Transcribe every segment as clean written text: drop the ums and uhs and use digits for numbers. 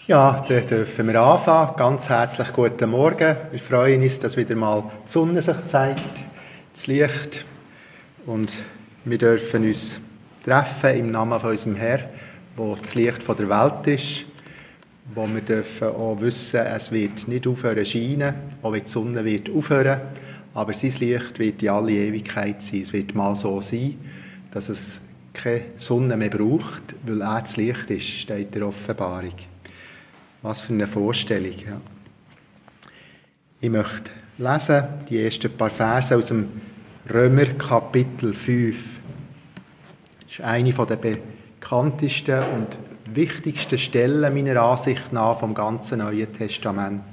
Ja, dann dürfen wir anfangen. Ganz herzlich guten Morgen. Wir freuen uns, dass wieder mal die Sonne sich zeigt, das Licht. Und wir dürfen uns treffen im Namen von unserem Herrn, der das Licht der Welt ist. Wo wir dürfen auch wissen, es wird nicht aufhören scheinen, auch wenn die Sonne wird aufhören. Aber sein Licht wird in alle Ewigkeit sein. Es wird mal so sein, dass es keine Sonne mehr braucht, weil er das Licht ist, steht in der Offenbarung. Was für eine Vorstellung. Ja. Ich möchte lesen die ersten paar Verse aus dem Römer Kapitel 5. Das ist eine der bekanntesten und wichtigsten Stellen meiner Ansicht nach vom ganzen Neuen Testament.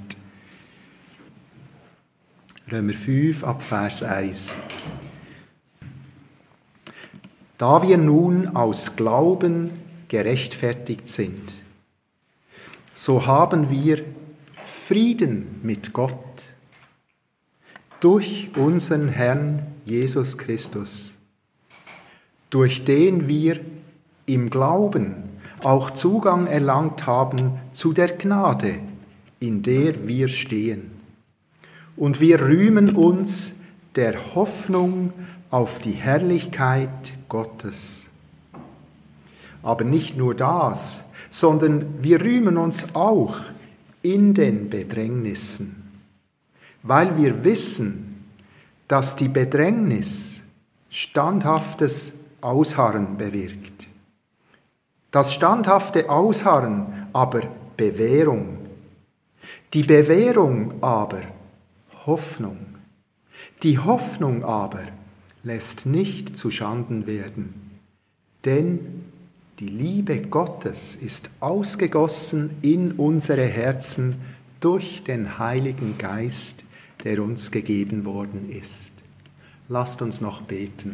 Römer 5 ab Vers 1. Da wir nun aus Glauben gerechtfertigt sind, so haben wir Frieden mit Gott durch unseren Herrn Jesus Christus, durch den wir im Glauben auch Zugang erlangt haben zu der Gnade, in der wir stehen. Und wir rühmen uns der Hoffnung auf die Herrlichkeit Gottes. Aber nicht nur das, sondern wir rühmen uns auch in den Bedrängnissen, weil wir wissen, dass die Bedrängnis standhaftes Ausharren bewirkt. Das standhafte Ausharren aber Bewährung, die Bewährung aber Hoffnung, die Hoffnung aber lässt nicht zuschanden werden, denn die Liebe Gottes ist ausgegossen in unsere Herzen durch den Heiligen Geist, der uns gegeben worden ist. Lasst uns noch beten.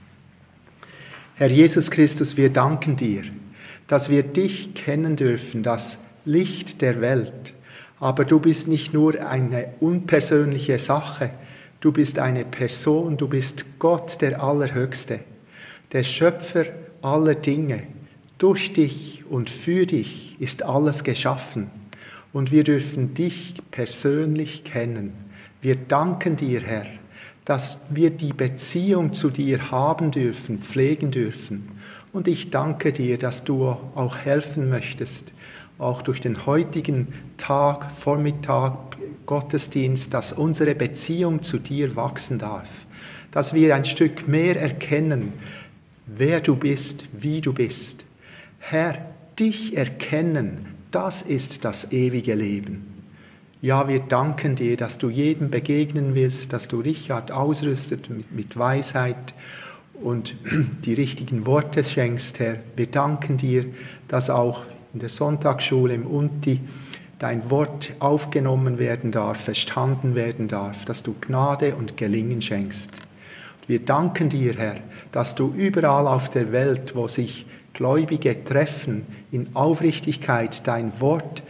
Herr Jesus Christus, wir danken dir, dass wir dich kennen dürfen, das Licht der Welt. Aber du bist nicht nur eine unpersönliche Sache, du bist eine Person, du bist Gott der Allerhöchste, der Schöpfer aller Dinge. Durch dich und für dich ist alles geschaffen und wir dürfen dich persönlich kennen. Wir danken dir, Herr, dass wir die Beziehung zu dir haben dürfen, pflegen dürfen. Und ich danke dir, dass du auch helfen möchtest, auch durch den heutigen Tag, Vormittag, Gottesdienst, dass unsere Beziehung zu dir wachsen darf, dass wir ein Stück mehr erkennen, wer du bist, wie du bist. Herr, dich erkennen, das ist das ewige Leben. Ja, wir danken dir, dass du jedem begegnen willst, dass du Richard ausrüstet mit Weisheit und die richtigen Worte schenkst, Herr. Wir danken dir, dass auch in der Sonntagsschule im Unti dein Wort aufgenommen werden darf, verstanden werden darf, dass du Gnade und Gelingen schenkst. Wir danken dir, Herr, dass du überall auf der Welt, wo sich Gläubige treffen, in Aufrichtigkeit dein Wort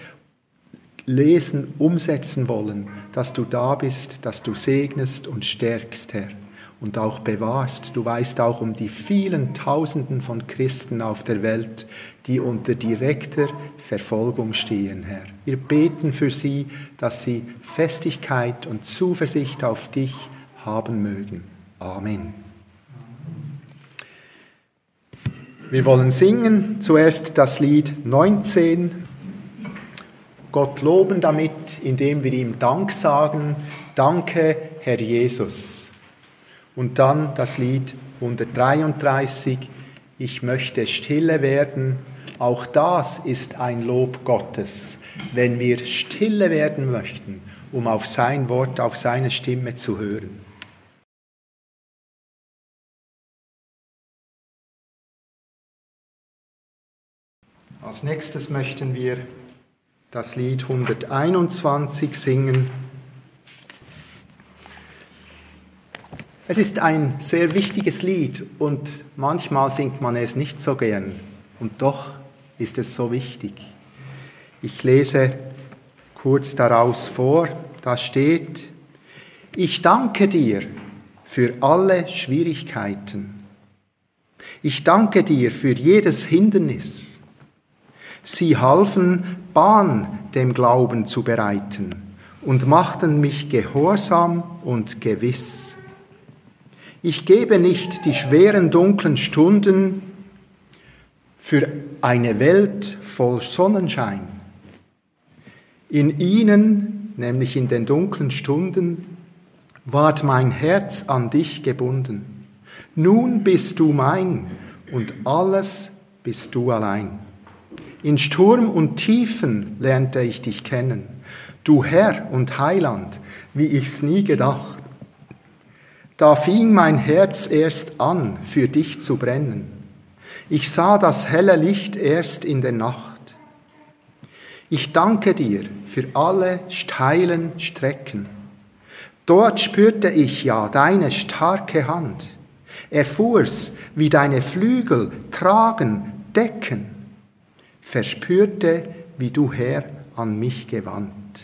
lesen, umsetzen wollen, dass du da bist, dass du segnest und stärkst, Herr, und auch bewahrst. Du weißt auch um die vielen Tausenden von Christen auf der Welt, die unter direkter Verfolgung stehen, Herr. Wir beten für sie, dass sie Festigkeit und Zuversicht auf dich haben mögen. Amen. Wir wollen singen zuerst das Lied 19, Gott loben damit, indem wir ihm Dank sagen, danke Herr Jesus. Und dann das Lied 133, ich möchte stille werden, auch das ist ein Lob Gottes, wenn wir stille werden möchten, um auf sein Wort, auf seine Stimme zu hören. Als nächstes möchten wir das Lied 121 singen. Es ist ein sehr wichtiges Lied und manchmal singt man es nicht so gern. Und doch ist es so wichtig. Ich lese kurz daraus vor, da steht: Ich danke dir für alle Schwierigkeiten. Ich danke dir für jedes Hindernis. Sie halfen, Bahn dem Glauben zu bereiten und machten mich gehorsam und gewiss. Ich gebe nicht die schweren, dunklen Stunden für eine Welt voll Sonnenschein. In ihnen, nämlich in den dunklen Stunden, ward mein Herz an dich gebunden. Nun bist du mein und alles bist du allein. In Sturm und Tiefen lernte ich dich kennen, du Herr und Heiland, wie ich's nie gedacht. Da fing mein Herz erst an, für dich zu brennen. Ich sah das helle Licht erst in der Nacht. Ich danke dir für alle steilen Strecken. Dort spürte ich ja deine starke Hand, erfuhr's, wie deine Flügel tragen, decken, verspürte, wie du Herr an mich gewandt.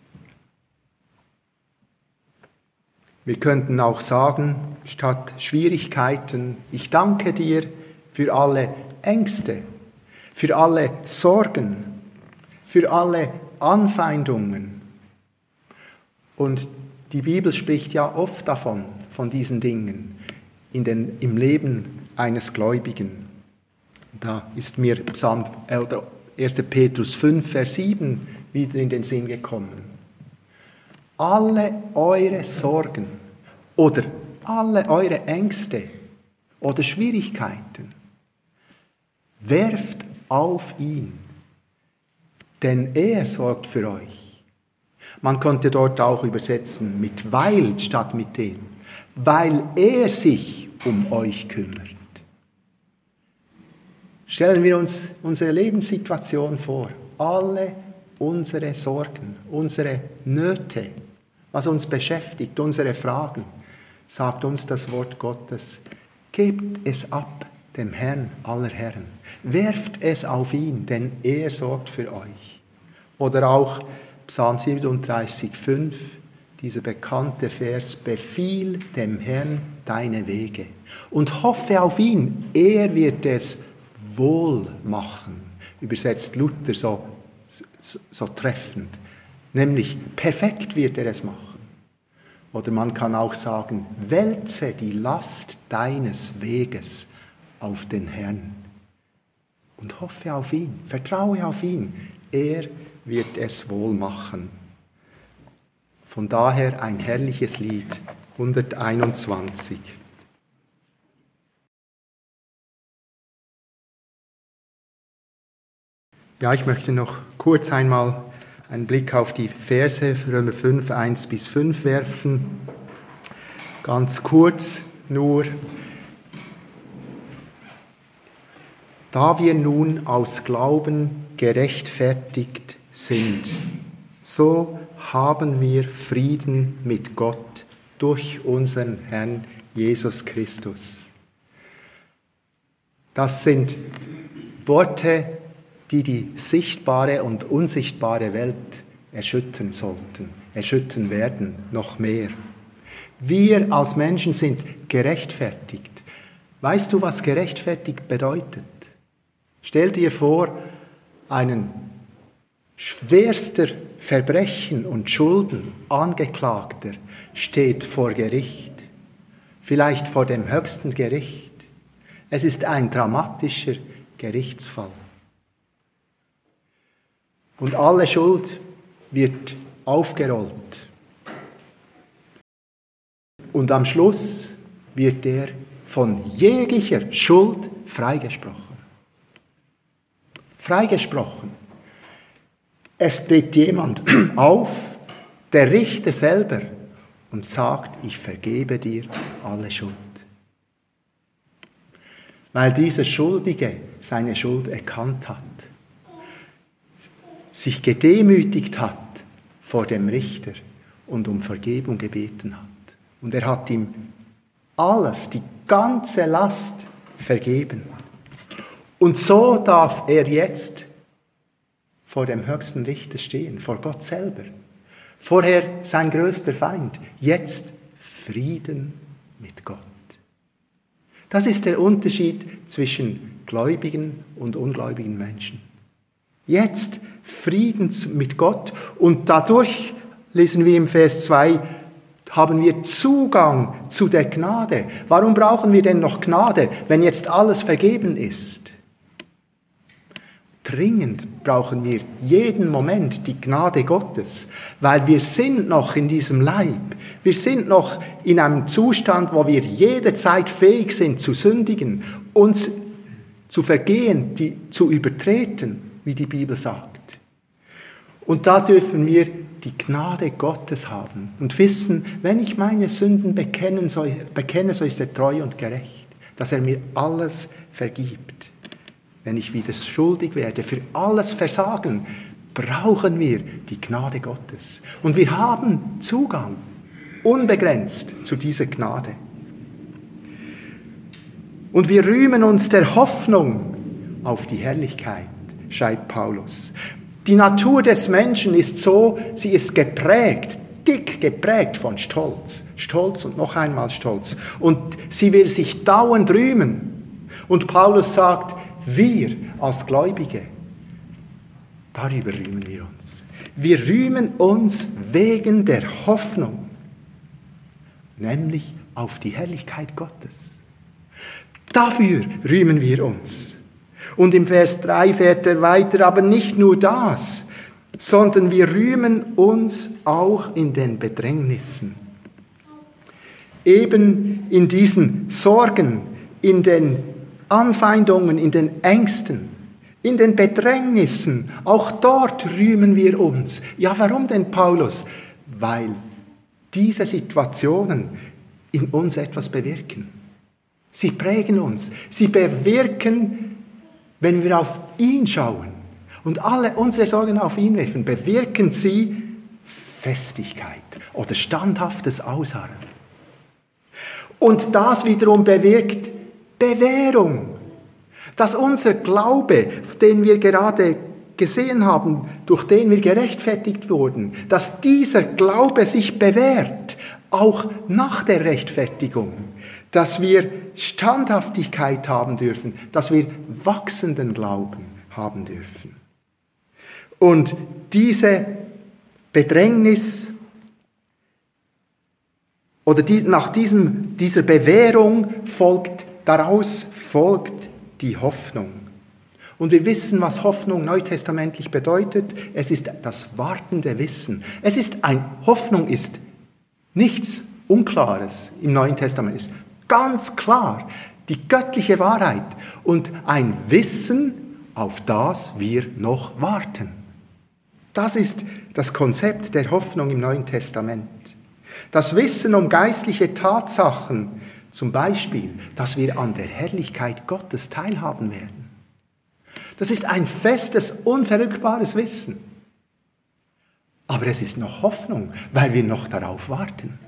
Wir könnten auch sagen, statt Schwierigkeiten, ich danke dir für alle Ängste, für alle Sorgen, für alle Anfeindungen. Und die Bibel spricht ja oft davon, von diesen Dingen im Leben eines Gläubigen. Da ist mir 1. Petrus 5, Vers 7 wieder in den Sinn gekommen. Alle eure Sorgen oder alle eure Ängste oder Schwierigkeiten werft auf ihn, denn er sorgt für euch. Man könnte dort auch übersetzen mit weil statt mit dem, weil er sich um euch kümmert. Stellen wir uns unsere Lebenssituation vor, alle unsere Sorgen, unsere Nöte, was uns beschäftigt, unsere Fragen, sagt uns das Wort Gottes, gebt es ab dem Herrn aller Herren, werft es auf ihn, denn er sorgt für euch. Oder auch Psalm 37,5, dieser bekannte Vers, befiehl dem Herrn deine Wege und hoffe auf ihn, er wird es wohl machen, übersetzt Luther so treffend, nämlich perfekt wird er es machen. Oder man kann auch sagen, wälze die Last deines Weges auf den Herrn und hoffe auf ihn, vertraue auf ihn, er wird es wohl machen. Von daher ein herrliches Lied, 121. Ja, ich möchte noch kurz einmal einen Blick auf die Verse Römer 5, 1 bis 5 werfen. Ganz kurz nur. Da wir nun aus Glauben gerechtfertigt sind, so haben wir Frieden mit Gott durch unseren Herrn Jesus Christus. Das sind Worte, die die sichtbare und unsichtbare Welt erschüttern sollten, erschüttern werden, noch mehr. Wir als Menschen sind gerechtfertigt. Weißt du, was gerechtfertigt bedeutet? Stell dir vor, einen schwerster Verbrechen und Schulden Angeklagter steht vor Gericht, vielleicht vor dem höchsten Gericht. Es ist ein dramatischer Gerichtsfall. Und alle Schuld wird aufgerollt. Und am Schluss wird er von jeglicher Schuld freigesprochen. Freigesprochen. Es tritt jemand auf, der Richter selber, und sagt, ich vergebe dir alle Schuld. Weil dieser Schuldige seine Schuld erkannt hat, sich gedemütigt hat vor dem Richter und um Vergebung gebeten hat. Und er hat ihm alles, die ganze Last vergeben. Und so darf er jetzt vor dem höchsten Richter stehen, vor Gott selber. Vorher sein größter Feind, jetzt Frieden mit Gott. Das ist der Unterschied zwischen gläubigen und ungläubigen Menschen. Jetzt Frieden mit Gott und dadurch, lesen wir im Vers 2, haben wir Zugang zu der Gnade. Warum brauchen wir denn noch Gnade, wenn jetzt alles vergeben ist? Dringend brauchen wir jeden Moment die Gnade Gottes, weil wir sind noch in diesem Leib. Wir sind noch in einem Zustand, wo wir jederzeit fähig sind zu sündigen, uns zu vergehen, zu übertreten, wie die Bibel sagt. Und da dürfen wir die Gnade Gottes haben und wissen, wenn ich meine Sünden bekenne, so ist er treu und gerecht, dass er mir alles vergibt. Wenn ich wieder schuldig werde, für alles Versagen, brauchen wir die Gnade Gottes. Und wir haben Zugang, unbegrenzt, zu dieser Gnade. Und wir rühmen uns der Hoffnung auf die Herrlichkeit, schreibt Paulus. Die Natur des Menschen ist so, sie ist geprägt, dick geprägt von Stolz. Stolz und noch einmal Stolz. Und sie will sich dauernd rühmen. Und Paulus sagt, wir als Gläubige, darüber rühmen wir uns. Wir rühmen uns wegen der Hoffnung, nämlich auf die Herrlichkeit Gottes. Dafür rühmen wir uns. Und im Vers 3 fährt er weiter, aber nicht nur das, sondern wir rühmen uns auch in den Bedrängnissen. Eben in diesen Sorgen, in den Anfeindungen, in den Ängsten, in den Bedrängnissen, auch dort rühmen wir uns. Ja, warum denn, Paulus? Weil diese Situationen in uns etwas bewirken. Sie prägen uns. Sie bewirken, wenn wir auf ihn schauen und alle unsere Sorgen auf ihn werfen, bewirken sie Festigkeit oder standhaftes Ausharren. Und das wiederum bewirkt Bewährung, dass unser Glaube, den wir gerade gesehen haben, durch den wir gerechtfertigt wurden, dass dieser Glaube sich bewährt, auch nach der Rechtfertigung, dass wir Standhaftigkeit haben dürfen, dass wir wachsenden Glauben haben dürfen. Und diese Bedrängnis oder nach dieser Bewährung daraus folgt die Hoffnung. Und wir wissen, was Hoffnung neutestamentlich bedeutet. Es ist das wartende Wissen. Hoffnung ist nichts Unklares im Neuen Testament. Es ist ganz klar die göttliche Wahrheit und ein Wissen, auf das wir noch warten. Das ist das Konzept der Hoffnung im Neuen Testament. Das Wissen um geistliche Tatsachen, zum Beispiel, dass wir an der Herrlichkeit Gottes teilhaben werden. Das ist ein festes, unverrückbares Wissen. Aber es ist noch Hoffnung, weil wir noch darauf warten.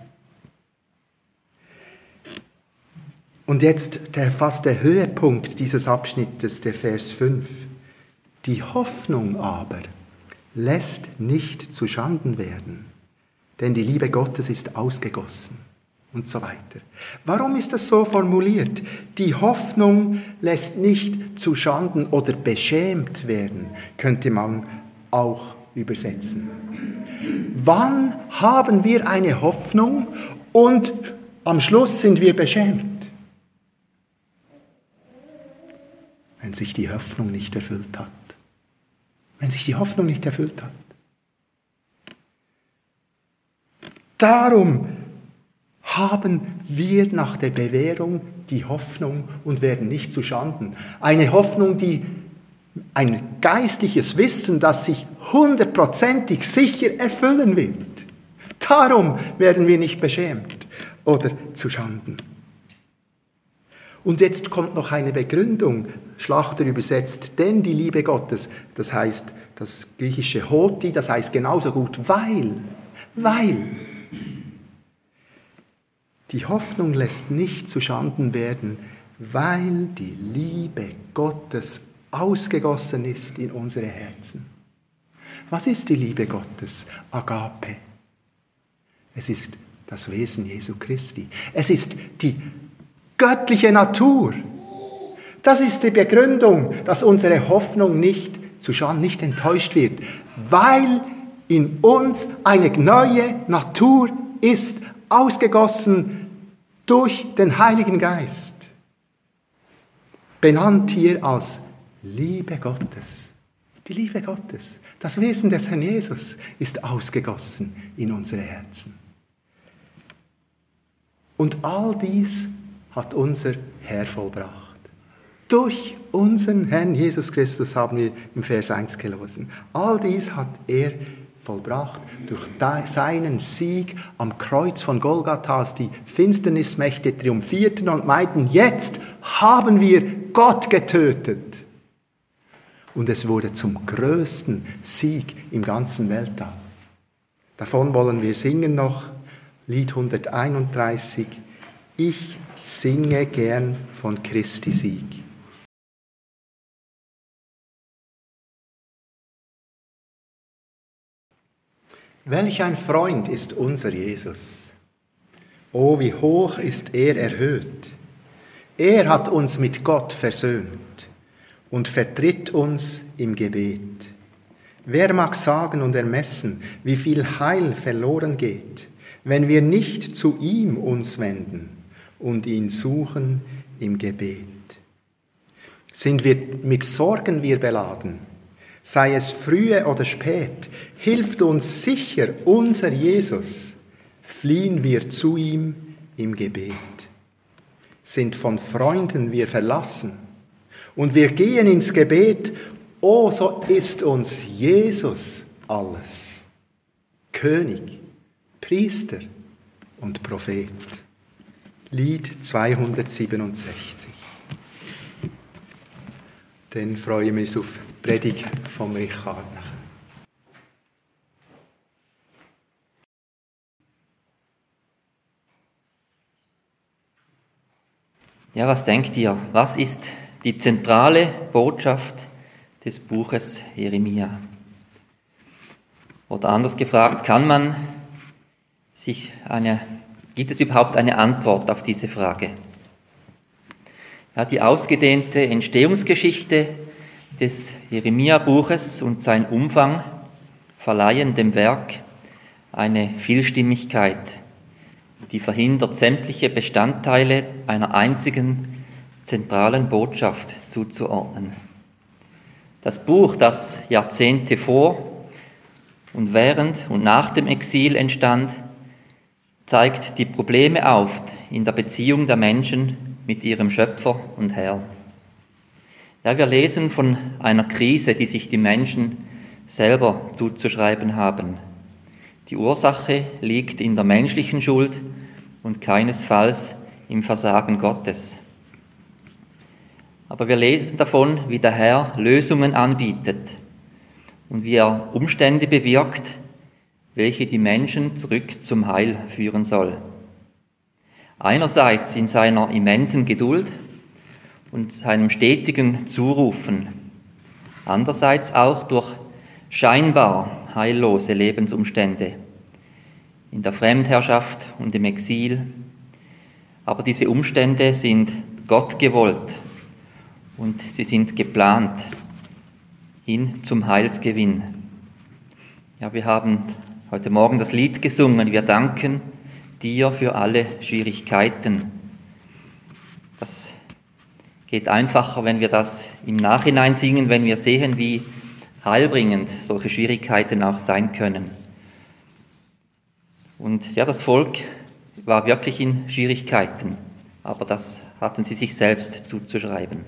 Und jetzt fast der Höhepunkt dieses Abschnittes, der Vers 5. Die Hoffnung aber lässt nicht zu Schanden werden, denn die Liebe Gottes ist ausgegossen. Und so weiter. Warum ist das so formuliert? Die Hoffnung lässt nicht zu Schanden oder beschämt werden, könnte man auch übersetzen. Wann haben wir eine Hoffnung und am Schluss sind wir beschämt? Wenn sich die Hoffnung nicht erfüllt hat. Wenn sich die Hoffnung nicht erfüllt hat. Darum haben wir nach der Bewährung die Hoffnung und werden nicht zu Schanden. Eine Hoffnung, ein geistliches Wissen, das sich 100%ig sicher erfüllen wird. Darum werden wir nicht beschämt oder zu Schanden. Und jetzt kommt noch eine Begründung, Schlachter übersetzt, denn die Liebe Gottes, das heißt das griechische Hoti, das heißt genauso gut, weil. Die Hoffnung lässt nicht zu Schanden werden, weil die Liebe Gottes ausgegossen ist in unsere Herzen. Was ist die Liebe Gottes? Agape. Es ist das Wesen Jesu Christi. Es ist die göttliche Natur. Das ist die Begründung, dass unsere Hoffnung nicht zu schauen, nicht enttäuscht wird, weil in uns eine neue Natur ist, ausgegossen durch den Heiligen Geist. Benannt hier als Liebe Gottes. Die Liebe Gottes, das Wesen des Herrn Jesus ist ausgegossen in unsere Herzen. Und all dies hat unser Herr vollbracht. Durch unseren Herrn Jesus Christus haben wir im Vers 1 gelesen. All dies hat er vollbracht durch seinen Sieg am Kreuz von Golgatha, als die Finsternismächte triumphierten und meinten, jetzt haben wir Gott getötet. Und es wurde zum größten Sieg im ganzen Weltall. Davon wollen wir singen noch, Lied 131, ich singe gern von Christi Sieg. Welch ein Freund ist unser Jesus. Oh, wie hoch ist er erhöht. Er hat uns mit Gott versöhnt und vertritt uns im Gebet. Wer mag sagen und ermessen, wie viel Heil verloren geht, wenn wir nicht zu ihm uns wenden und ihn suchen im Gebet? Sind wir mit Sorgen beladen, sei es frühe oder spät, hilft uns sicher unser Jesus, fliehen wir zu ihm im Gebet. Sind von Freunden wir verlassen und wir gehen ins Gebet, oh, so ist uns Jesus alles. König, Priester und Prophet. Lied 267. Dann freue ich mich auf die Predigt von Richard. Ja, was denkt ihr? Was ist die zentrale Botschaft des Buches Jeremia? Oder anders gefragt, gibt es überhaupt eine Antwort auf diese Frage? Ja, die ausgedehnte Entstehungsgeschichte des Jeremia-Buches und sein Umfang verleihen dem Werk eine Vielstimmigkeit, die verhindert, sämtliche Bestandteile einer einzigen zentralen Botschaft zuzuordnen. Das Buch, das Jahrzehnte vor und während und nach dem Exil entstand, zeigt die Probleme auf in der Beziehung der Menschen mit ihrem Schöpfer und Herr. Ja, wir lesen von einer Krise, die sich die Menschen selber zuzuschreiben haben. Die Ursache liegt in der menschlichen Schuld und keinesfalls im Versagen Gottes. Aber wir lesen davon, wie der Herr Lösungen anbietet und wie er Umstände bewirkt, welche die Menschen zurück zum Heil führen soll. Einerseits in seiner immensen Geduld und seinem stetigen Zurufen, andererseits auch durch scheinbar heillose Lebensumstände in der Fremdherrschaft und im Exil. Aber diese Umstände sind Gott gewollt und sie sind geplant hin zum Heilsgewinn. Ja, wir haben heute Morgen das Lied gesungen, wir danken dir für alle Schwierigkeiten. Das geht einfacher, wenn wir das im Nachhinein singen, wenn wir sehen, wie heilbringend solche Schwierigkeiten auch sein können. Und ja, das Volk war wirklich in Schwierigkeiten, aber das hatten sie sich selbst zuzuschreiben.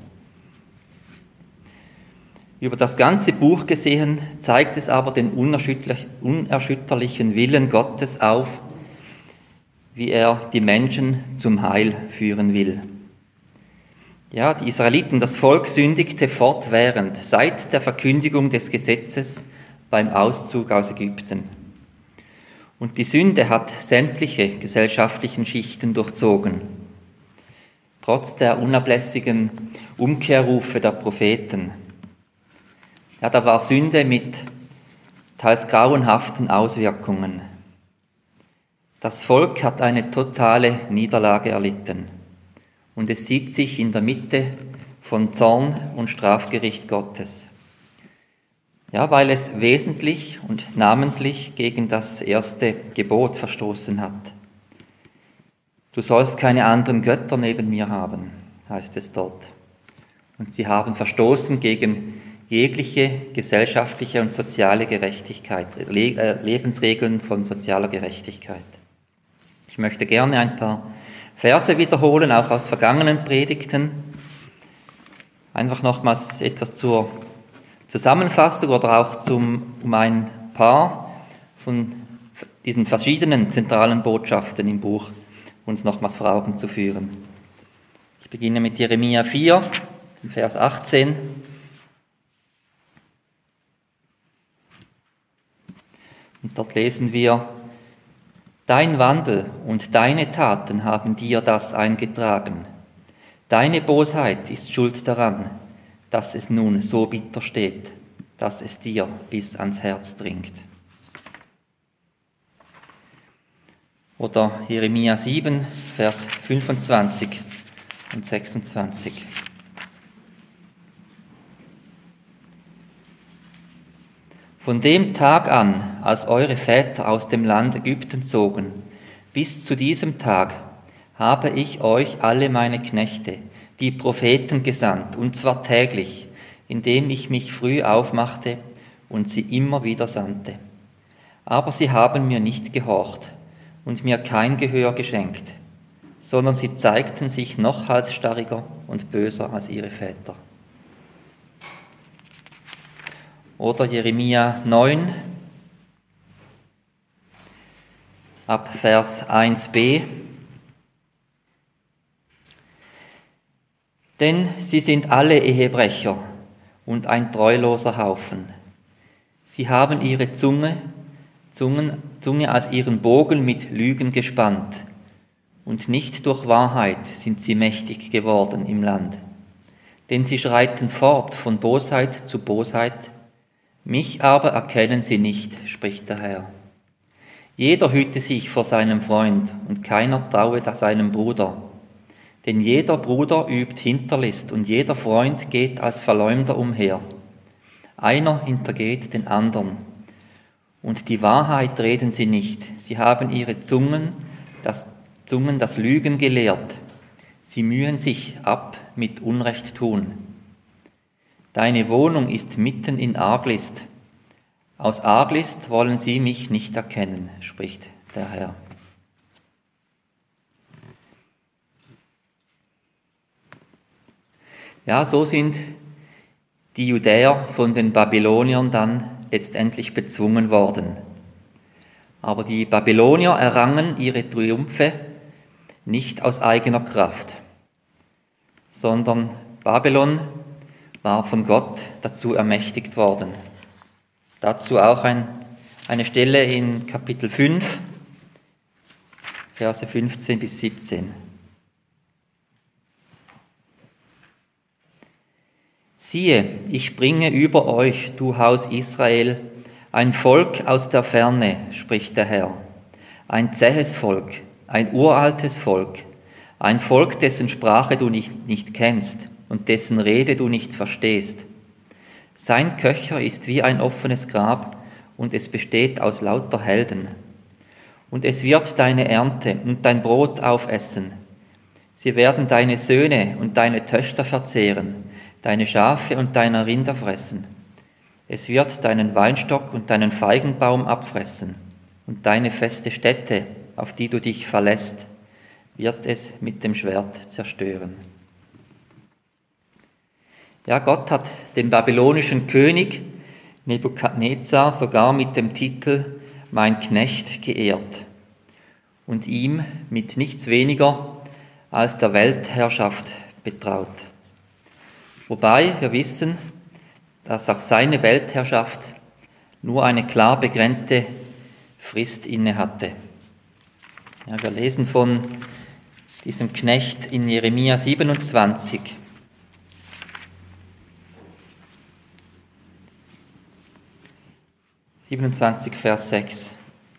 Über das ganze Buch gesehen zeigt es aber den unerschütterlichen Willen Gottes auf, wie er die Menschen zum Heil führen will. Ja, die Israeliten, das Volk sündigte fortwährend seit der Verkündigung des Gesetzes beim Auszug aus Ägypten. Und die Sünde hat sämtliche gesellschaftlichen Schichten durchzogen. Trotz der unablässigen Umkehrrufe der Propheten. Ja, da war Sünde mit teils grauenhaften Auswirkungen. Das Volk hat eine totale Niederlage erlitten und es sieht sich in der Mitte von Zorn und Strafgericht Gottes. Ja, weil es wesentlich und namentlich gegen das erste Gebot verstoßen hat. Du sollst keine anderen Götter neben mir haben, heißt es dort. Und sie haben verstoßen gegen jegliche gesellschaftliche und soziale Gerechtigkeit, Lebensregeln von sozialer Gerechtigkeit. Ich möchte gerne ein paar Verse wiederholen, auch aus vergangenen Predigten. Einfach nochmals etwas zur Zusammenfassung oder auch um ein paar von diesen verschiedenen zentralen Botschaften im Buch uns nochmals vor Augen zu führen. Ich beginne mit Jeremia 4, Vers 18. Und dort lesen wir: Dein Wandel und deine Taten haben dir das eingetragen. Deine Bosheit ist schuld daran, dass es nun so bitter steht, dass es dir bis ans Herz dringt. Oder Jeremia 7, Vers 25 und 26. Von dem Tag an, als eure Väter aus dem Land Ägypten zogen, bis zu diesem Tag habe ich euch alle meine Knechte, die Propheten, gesandt, und zwar täglich, indem ich mich früh aufmachte und sie immer wieder sandte. Aber sie haben mir nicht gehorcht und mir kein Gehör geschenkt, sondern sie zeigten sich noch halsstarriger und böser als ihre Väter. Oder Jeremia 9, ab Vers 1b. Denn sie sind alle Ehebrecher und ein treuloser Haufen. Sie haben ihre Zunge als ihren Bogen mit Lügen gespannt, und nicht durch Wahrheit sind sie mächtig geworden im Land. Denn sie schreiten fort von Bosheit zu Bosheit, mich aber erkennen sie nicht, spricht der Herr. Jeder hüte sich vor seinem Freund, und keiner traue seinem Bruder. Denn jeder Bruder übt Hinterlist, und jeder Freund geht als Verleumder umher. Einer hintergeht den anderen. Und die Wahrheit reden sie nicht. Sie haben ihre Zungen das Lügen gelehrt. Sie mühen sich ab mit Unrecht tun. Deine Wohnung ist mitten in Arglist. Aus Arglist wollen sie mich nicht erkennen, spricht der Herr. Ja, so sind die Judäer von den Babyloniern dann letztendlich bezwungen worden. Aber die Babylonier errangen ihre Triumphe nicht aus eigener Kraft, sondern Babylon war von Gott dazu ermächtigt worden. Dazu auch eine Stelle in Kapitel 5, Verse 15 bis 17. Siehe, ich bringe über euch, du Haus Israel, ein Volk aus der Ferne, spricht der Herr, ein zähes Volk, ein uraltes Volk, ein Volk, dessen Sprache du nicht kennst und dessen Rede du nicht verstehst. Sein Köcher ist wie ein offenes Grab, und es besteht aus lauter Helden. Und es wird deine Ernte und dein Brot aufessen. Sie werden deine Söhne und deine Töchter verzehren, deine Schafe und deine Rinder fressen. Es wird deinen Weinstock und deinen Feigenbaum abfressen, und deine feste Stätte, auf die du dich verlässt, wird es mit dem Schwert zerstören. Ja, Gott hat den babylonischen König Nebukadnezar sogar mit dem Titel Mein Knecht geehrt und ihm mit nichts weniger als der Weltherrschaft betraut. Wobei wir wissen, dass auch seine Weltherrschaft nur eine klar begrenzte Frist innehatte. Ja, wir lesen von diesem Knecht in Jeremia 27. Vers 6.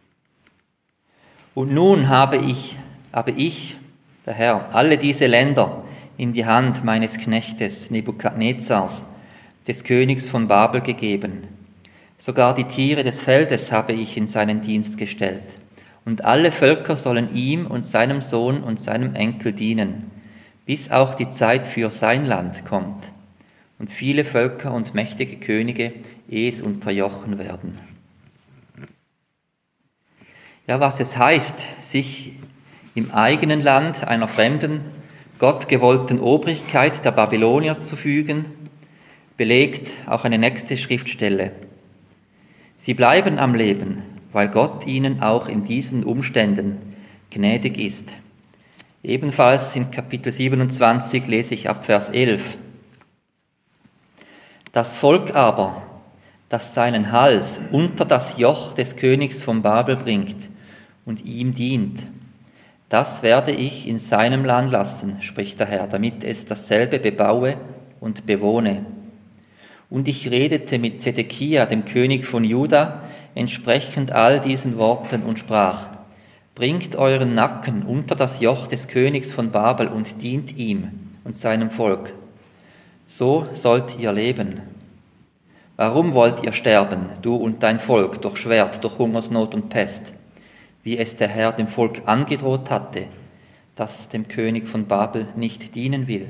Und nun habe ich, der Herr, alle diese Länder in die Hand meines Knechtes Nebukadnezars, des Königs von Babel, gegeben. Sogar die Tiere des Feldes habe ich in seinen Dienst gestellt. Und alle Völker sollen ihm und seinem Sohn und seinem Enkel dienen, bis auch die Zeit für sein Land kommt und viele Völker und mächtige Könige es unterjochen werden. Ja, was es heißt, sich im eigenen Land einer fremden, gottgewollten Obrigkeit der Babylonier zu fügen, belegt auch eine nächste Schriftstelle. Sie bleiben am Leben, weil Gott ihnen auch in diesen Umständen gnädig ist. Ebenfalls in Kapitel 27 lese ich ab Vers 11. Das Volk aber, das seinen Hals unter das Joch des Königs von Babel bringt und ihm dient, das werde ich in seinem Land lassen, spricht der Herr, damit es dasselbe bebaue und bewohne. Und ich redete mit Zedekia, dem König von Juda, entsprechend all diesen Worten und sprach: Bringt euren Nacken unter das Joch des Königs von Babel und dient ihm und seinem Volk. So sollt ihr leben. Warum wollt ihr sterben, du und dein Volk, durch Schwert, durch Hungersnot und Pest, wie es der Herr dem Volk angedroht hatte, das dem König von Babel nicht dienen will?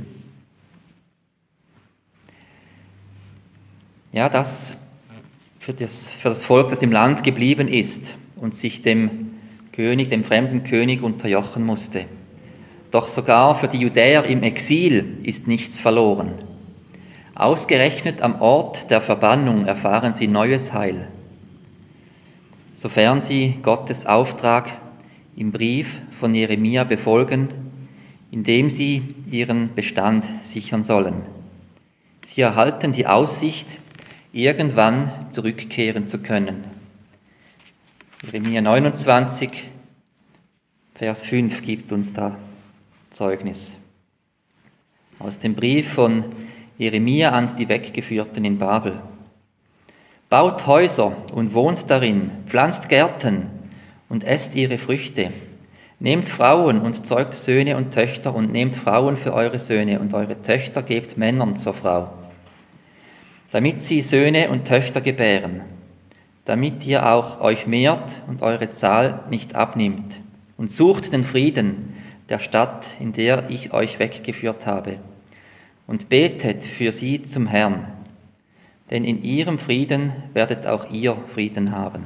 Ja, das für das Volk, das im Land geblieben ist und sich dem fremden König unterjochen musste. Doch sogar für die Judäer im Exil ist nichts verloren. Ausgerechnet am Ort der Verbannung erfahren sie neues Heil, sofern sie Gottes Auftrag im Brief von Jeremia befolgen, indem sie ihren Bestand sichern sollen. Sie erhalten die Aussicht, irgendwann zurückkehren zu können. Jeremia 29, Vers 5 gibt uns da Zeugnis. Aus dem Brief von Jeremia an die Weggeführten in Babel. Baut Häuser und wohnt darin, pflanzt Gärten und esst ihre Früchte. Nehmt Frauen und zeugt Söhne und Töchter und nehmt Frauen für eure Söhne und eure Töchter gebt Männern zur Frau, damit sie Söhne und Töchter gebären, damit ihr auch euch mehrt und eure Zahl nicht abnimmt. Und sucht den Frieden der Stadt, in der ich euch weggeführt habe, und betet für sie zum Herrn, denn in ihrem Frieden werdet auch ihr Frieden haben.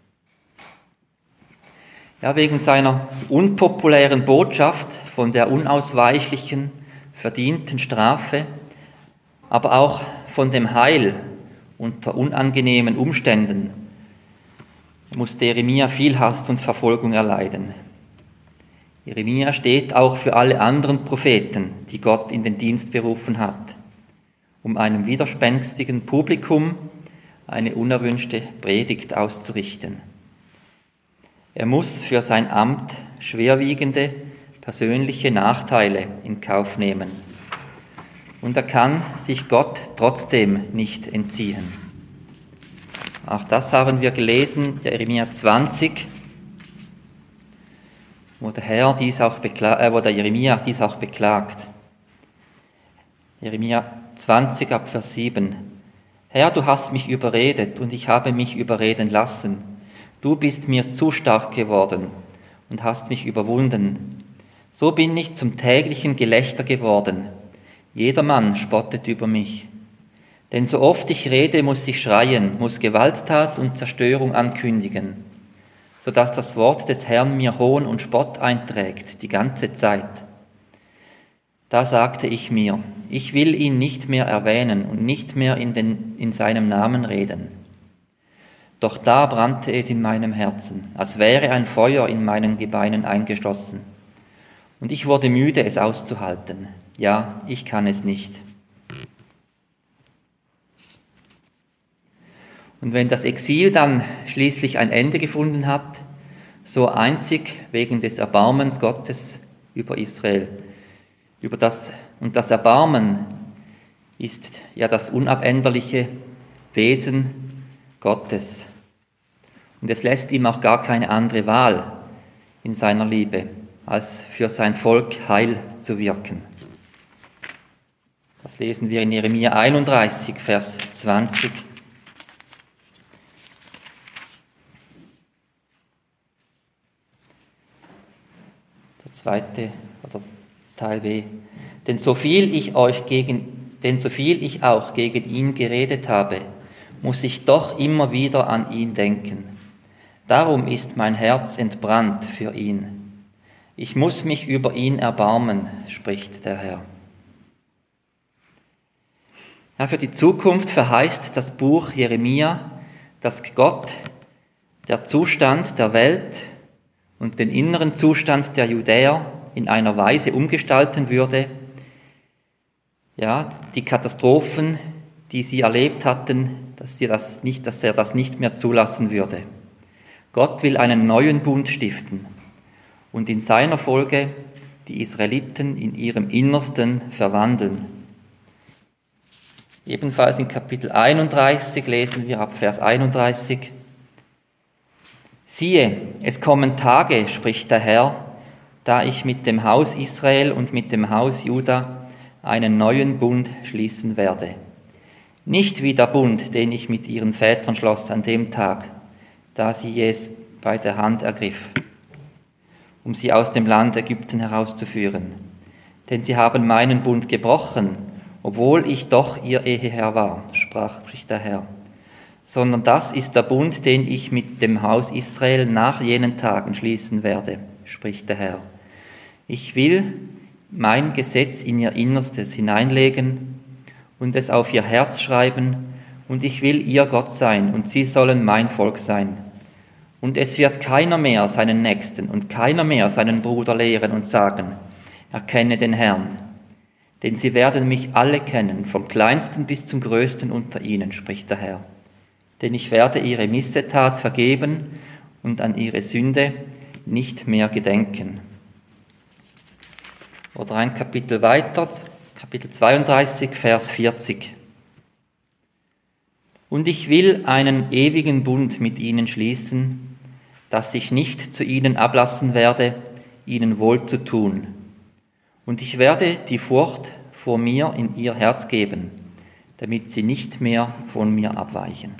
Ja, wegen seiner unpopulären Botschaft von der unausweichlichen, verdienten Strafe, aber auch von dem Heil unter unangenehmen Umständen, musste Jeremia viel Hass und Verfolgung erleiden. Jeremia steht auch für alle anderen Propheten, die Gott in den Dienst berufen hat, um einem widerspenstigen Publikum eine unerwünschte Predigt auszurichten. Er muss für sein Amt schwerwiegende persönliche Nachteile in Kauf nehmen. Und er kann sich Gott trotzdem nicht entziehen. Auch das haben wir gelesen, Jeremia 20, wo der Jeremia dies auch beklagt. Jeremia 20 ab Vers 7. Herr, du hast mich überredet und ich habe mich überreden lassen. Du bist mir zu stark geworden und hast mich überwunden. So bin ich zum täglichen Gelächter geworden. Jedermann spottet über mich. Denn so oft ich rede, muss ich schreien, muss Gewalttat und Zerstörung ankündigen, sodass das Wort des Herrn mir Hohn und Spott einträgt, die ganze Zeit. Da sagte ich mir, ich will ihn nicht mehr erwähnen und nicht mehr in seinem Namen reden. Doch da brannte es in meinem Herzen, als wäre ein Feuer in meinen Gebeinen eingeschlossen. Und ich wurde müde, es auszuhalten. Ja, ich kann es nicht. Und wenn das Exil dann schließlich ein Ende gefunden hat, so einzig wegen des Erbarmens Gottes über Israel. Und das Erbarmen ist ja das unabänderliche Wesen Gottes. Und es lässt ihm auch gar keine andere Wahl in seiner Liebe, als für sein Volk Heil zu wirken. Das lesen wir in Jeremia 31, Vers 20. zweite, also Teil B. Denn so viel ich auch gegen ihn geredet habe, muss ich doch immer wieder an ihn denken. Darum ist mein Herz entbrannt für ihn. Ich muss mich über ihn erbarmen, spricht der Herr. Ja, für die Zukunft verheißt das Buch Jeremia, dass Gott der Zustand der Welt und den inneren Zustand der Judäer in einer Weise umgestalten würde, ja, die Katastrophen, die sie erlebt hatten, dass er das nicht mehr zulassen würde. Gott will einen neuen Bund stiften und in seiner Folge die Israeliten in ihrem Innersten verwandeln. Ebenfalls in Kapitel 31 lesen wir ab Vers 31. Siehe, es kommen Tage, spricht der Herr, da ich mit dem Haus Israel und mit dem Haus Juda einen neuen Bund schließen werde. Nicht wie der Bund, den ich mit ihren Vätern schloss an dem Tag, da sie es bei der Hand ergriff, um sie aus dem Land Ägypten herauszuführen. Denn sie haben meinen Bund gebrochen, obwohl ich doch ihr Eheherr war, spricht der Herr. Sondern das ist der Bund, den ich mit dem Haus Israel nach jenen Tagen schließen werde, spricht der Herr. Ich will mein Gesetz in ihr Innerstes hineinlegen und es auf ihr Herz schreiben, und ich will ihr Gott sein, und sie sollen mein Volk sein. Und es wird keiner mehr seinen Nächsten und keiner mehr seinen Bruder lehren und sagen, erkenne den Herrn. Denn sie werden mich alle kennen, vom Kleinsten bis zum Größten unter ihnen, spricht der Herr. Denn ich werde ihre Missetat vergeben und an ihre Sünde nicht mehr gedenken. Oder ein Kapitel weiter, Kapitel 32, Vers 40. Und ich will einen ewigen Bund mit ihnen schließen, dass ich nicht zu ihnen ablassen werde, ihnen wohl zu tun. Und ich werde die Furcht vor mir in ihr Herz geben, damit sie nicht mehr von mir abweichen.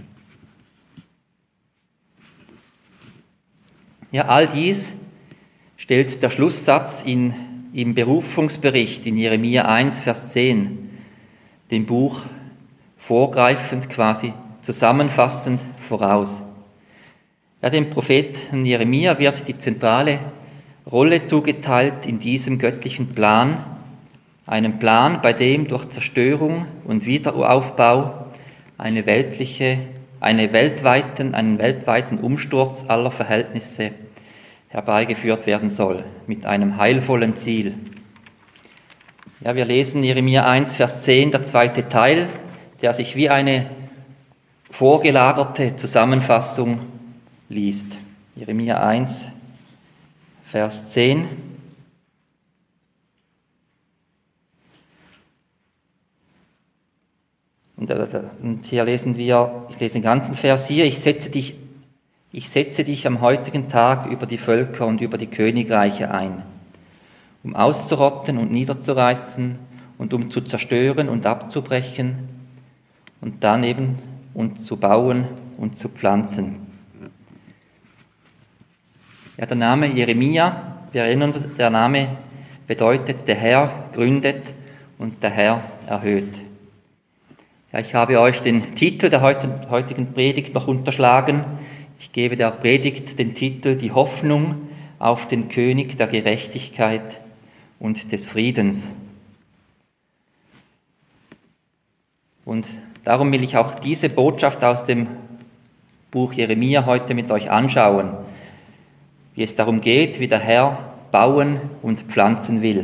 Ja, all dies stellt der Schlusssatz im Berufungsbericht in Jeremia 1, Vers 10, dem Buch vorgreifend quasi zusammenfassend voraus. Ja, dem Propheten Jeremia wird die zentrale Rolle zugeteilt in diesem göttlichen Plan, einem Plan, bei dem durch Zerstörung und Wiederaufbau einen weltweiten Umsturz aller Verhältnisse herbeigeführt werden soll, mit einem heilvollen Ziel. Ja, wir lesen Jeremia 1, Vers 10, der zweite Teil, der sich wie eine vorgelagerte Zusammenfassung liest. Jeremia 1, Vers 10. Und hier lesen wir, ich lese den ganzen Vers hier, ich setze dich am heutigen Tag über die Völker und über die Königreiche ein, um auszurotten und niederzureißen und um zu zerstören und abzubrechen und dann eben und zu bauen und zu pflanzen. Ja, der Name Jeremia, wir erinnern uns, der Name bedeutet, der Herr gründet und der Herr erhöht. Ja, ich habe euch den Titel der heutigen Predigt noch unterschlagen. Ich gebe der Predigt den Titel Die Hoffnung auf den König der Gerechtigkeit und des Friedens. Und darum will ich auch diese Botschaft aus dem Buch Jeremia heute mit euch anschauen, wie es darum geht, wie der Herr bauen und pflanzen will.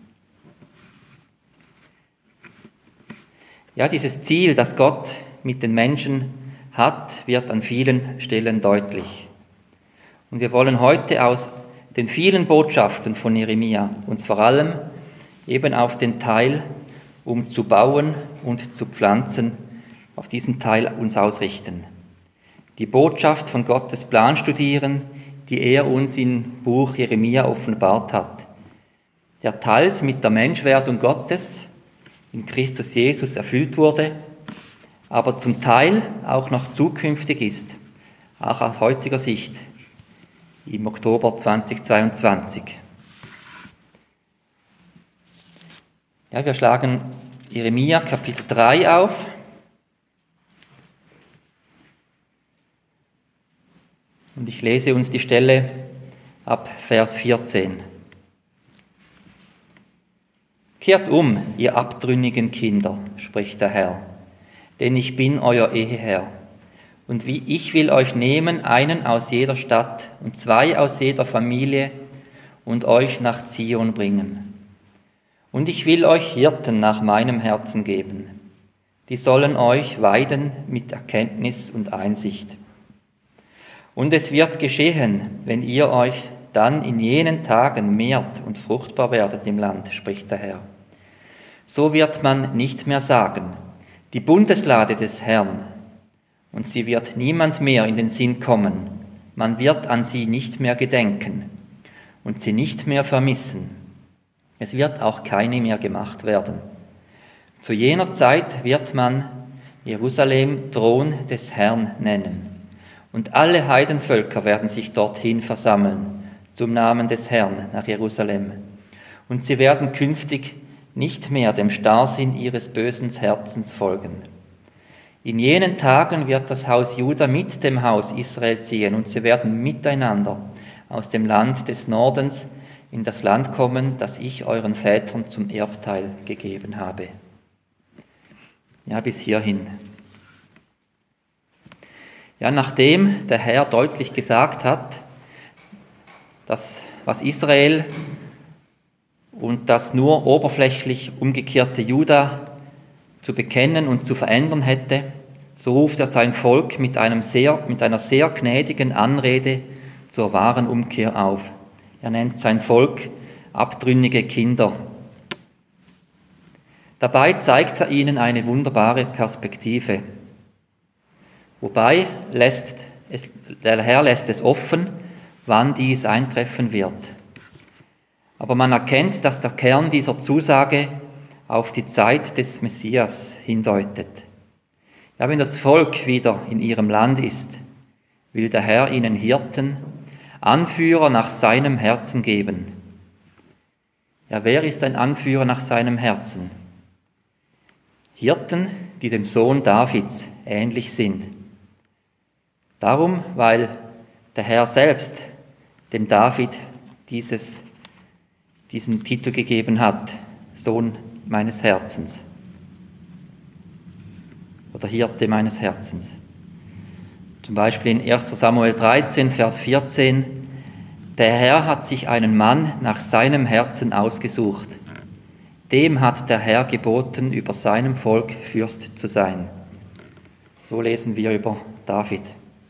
Ja, dieses Ziel, das Gott mit den Menschen hat, wird an vielen Stellen deutlich. Und wir wollen heute aus den vielen Botschaften von Jeremia uns vor allem eben auf den Teil, um zu bauen und zu pflanzen, auf diesen Teil uns ausrichten. Die Botschaft von Gottes Plan studieren, die er uns im Buch Jeremia offenbart hat, der teils mit der Menschwerdung Gottes in Christus Jesus erfüllt wurde, aber zum Teil auch noch zukünftig ist, auch aus heutiger Sicht, im Oktober 2022. Ja, wir schlagen Jeremia Kapitel 3 auf. Und ich lese uns die Stelle ab Vers 14. Kehrt um, ihr abtrünnigen Kinder, spricht der Herr, denn ich bin euer Eheherr. Und wie ich will euch nehmen, einen aus jeder Stadt und 2 aus jeder Familie, und euch nach Zion bringen. Und ich will euch Hirten nach meinem Herzen geben. Die sollen euch weiden mit Erkenntnis und Einsicht. Und es wird geschehen, wenn ihr euch dann in jenen Tagen mehrt und fruchtbar werdet im Land, spricht der Herr. So wird man nicht mehr sagen, die Bundeslade des Herrn, und sie wird niemand mehr in den Sinn kommen. Man wird an sie nicht mehr gedenken und sie nicht mehr vermissen. Es wird auch keine mehr gemacht werden. Zu jener Zeit wird man Jerusalem Thron des Herrn nennen. Und alle Heidenvölker werden sich dorthin versammeln, zum Namen des Herrn nach Jerusalem. Und sie werden künftig nicht mehr dem Starrsinn ihres bösen Herzens folgen. In jenen Tagen wird das Haus Juda mit dem Haus Israel ziehen, und sie werden miteinander aus dem Land des Nordens in das Land kommen, das ich euren Vätern zum Erbteil gegeben habe. Ja, bis hierhin. Ja, nachdem der Herr deutlich gesagt hat, dass was Israel und das nur oberflächlich umgekehrte Juda zu bekennen und zu verändern hätte, so ruft er sein Volk mit einer sehr gnädigen Anrede zur wahren Umkehr auf. Er nennt sein Volk abtrünnige Kinder. Dabei zeigt er ihnen eine wunderbare Perspektive. Wobei der Herr lässt es offen, wann dies eintreffen wird. Aber man erkennt, dass der Kern dieser Zusage auf die Zeit des Messias hindeutet. Ja, wenn das Volk wieder in ihrem Land ist, will der Herr ihnen Hirten, Anführer nach seinem Herzen geben. Ja, wer ist ein Anführer nach seinem Herzen? Hirten, die dem Sohn Davids ähnlich sind. Darum, weil der Herr selbst dem David diesen Titel gegeben hat, Sohn meines Herzens oder Hirte meines Herzens. Zum Beispiel in 1. Samuel 13, Vers 14, der Herr hat sich einen Mann nach seinem Herzen ausgesucht. Dem hat der Herr geboten, über seinem Volk Fürst zu sein. So lesen wir über David.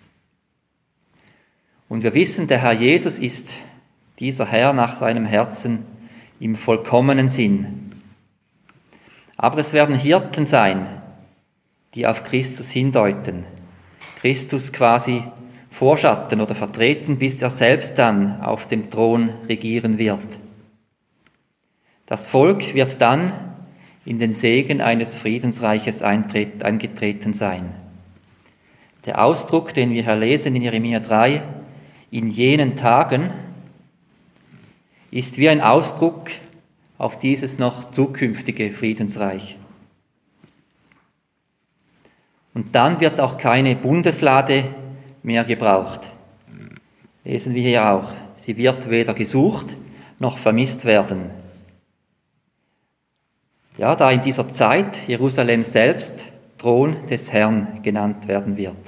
Und wir wissen, der Herr Jesus ist dieser Herr nach seinem Herzen im vollkommenen Sinn. Aber es werden Hirten sein, die auf Christus hindeuten, Christus quasi vorschatten oder vertreten, bis er selbst dann auf dem Thron regieren wird. Das Volk wird dann in den Segen eines Friedensreiches eingetreten sein. Der Ausdruck, den wir hier lesen in Jeremia 3, in jenen Tagen, ist wie ein Ausdruck auf dieses noch zukünftige Friedensreich. Und dann wird auch keine Bundeslade mehr gebraucht. Lesen wir hier auch. Sie wird weder gesucht noch vermisst werden. Ja, da in dieser Zeit Jerusalem selbst Thron des Herrn genannt werden wird.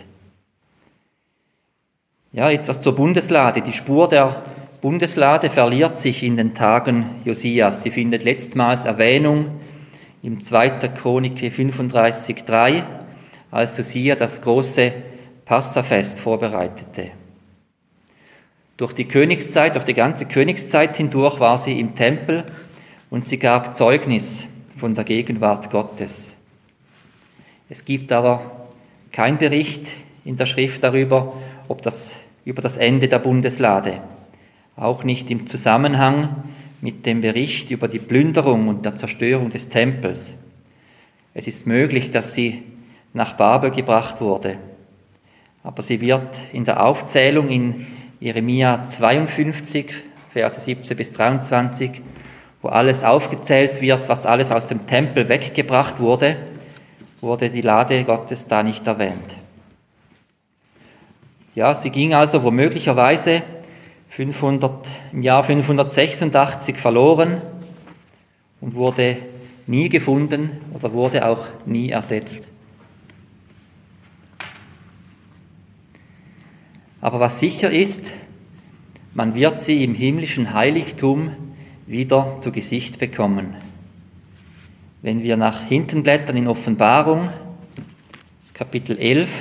Ja, etwas zur Bundeslade. Die Spur der Bundeslade verliert sich in den Tagen Josias. Sie findet letztmals Erwähnung im 2. Chronik 35,3, als Josia das große Passafest vorbereitete. Durch die ganze Königszeit hindurch war sie im Tempel und sie gab Zeugnis von der Gegenwart Gottes. Es gibt aber keinen Bericht in der Schrift darüber, über das Ende der Bundeslade, auch nicht im Zusammenhang mit dem Bericht über die Plünderung und der Zerstörung des Tempels. Es ist möglich, dass sie nach Babel gebracht wurde, aber sie wird in der Aufzählung in Jeremia 52, Verse 17 bis 23 wo alles aufgezählt wird, was alles aus dem Tempel weggebracht wurde, wurde die Lade Gottes da nicht erwähnt. Ja, sie ging also womöglicherweise im Jahr 586 verloren und wurde nie gefunden oder wurde auch nie ersetzt. Aber was sicher ist, man wird sie im himmlischen Heiligtum wieder zu Gesicht bekommen. Wenn wir nach hinten blättern in Offenbarung, das Kapitel 11,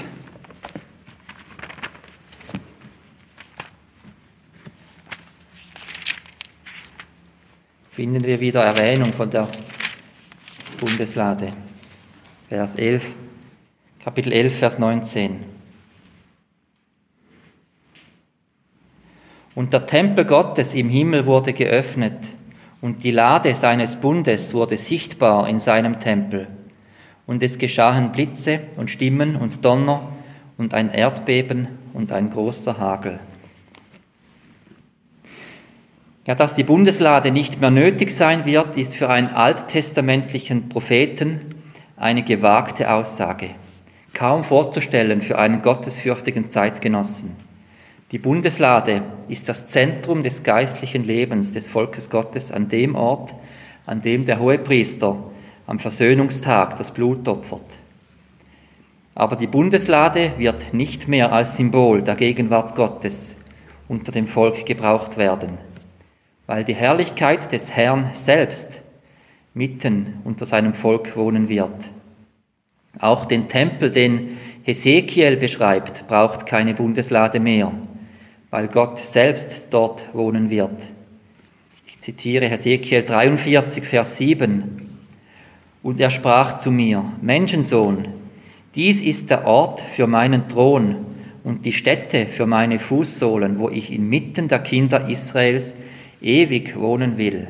finden wir wieder Erwähnung von der Bundeslade. Vers 11, Kapitel 11, Vers 19. Und der Tempel Gottes im Himmel wurde geöffnet, und die Lade seines Bundes wurde sichtbar in seinem Tempel. Und es geschahen Blitze und Stimmen und Donner und ein Erdbeben und ein großer Hagel. Ja, dass die Bundeslade nicht mehr nötig sein wird, ist für einen alttestamentlichen Propheten eine gewagte Aussage. Kaum vorzustellen für einen gottesfürchtigen Zeitgenossen. Die Bundeslade ist das Zentrum des geistlichen Lebens des Volkes Gottes an dem Ort, an dem der Hohepriester am Versöhnungstag das Blut opfert. Aber die Bundeslade wird nicht mehr als Symbol der Gegenwart Gottes unter dem Volk gebraucht werden, weil die Herrlichkeit des Herrn selbst mitten unter seinem Volk wohnen wird. Auch den Tempel, den Hesekiel beschreibt, braucht keine Bundeslade mehr, weil Gott selbst dort wohnen wird. Ich zitiere Hesekiel 43, Vers 7. Und er sprach zu mir: Menschensohn, dies ist der Ort für meinen Thron und die Stätte für meine Fußsohlen, wo ich inmitten der Kinder Israels ewig wohnen will.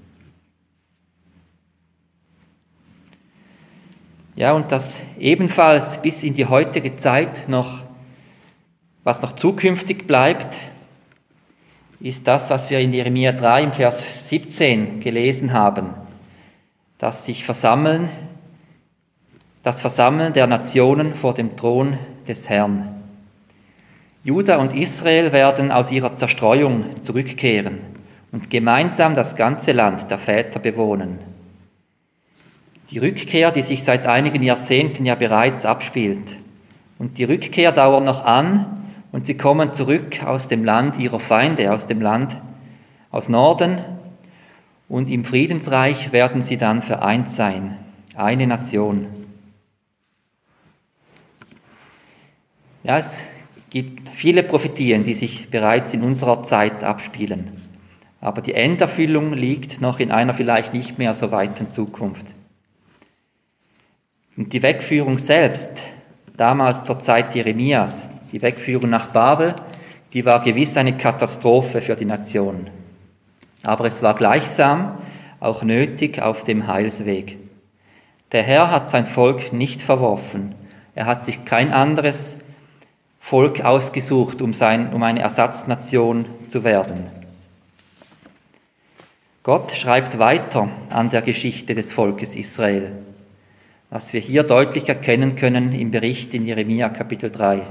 Ja, und das ebenfalls bis in die heutige Zeit was noch zukünftig bleibt, ist das, was wir in Jeremia 3 im Vers 17 gelesen haben, das Versammeln der Nationen vor dem Thron des Herrn. Juda und Israel werden aus ihrer Zerstreuung zurückkehren und gemeinsam das ganze Land der Väter bewohnen. Die Rückkehr, die sich seit einigen Jahrzehnten ja bereits abspielt. Und die Rückkehr dauert noch an und sie kommen zurück aus dem Land ihrer Feinde, aus dem Land aus Norden. Und im Friedensreich werden sie dann vereint sein, eine Nation. Ja, es gibt viele Prophetien, die sich bereits in unserer Zeit abspielen. Aber die Enderfüllung liegt noch in einer vielleicht nicht mehr so weiten Zukunft. Und die Wegführung selbst, damals zur Zeit Jeremias, die Wegführung nach Babel, die war gewiss eine Katastrophe für die Nation. Aber es war gleichsam auch nötig auf dem Heilsweg. Der Herr hat sein Volk nicht verworfen. Er hat sich kein anderes Volk ausgesucht, um eine Ersatznation zu werden. Gott schreibt weiter an der Geschichte des Volkes Israel, was wir hier deutlich erkennen können im Bericht in Jeremia Kapitel 3.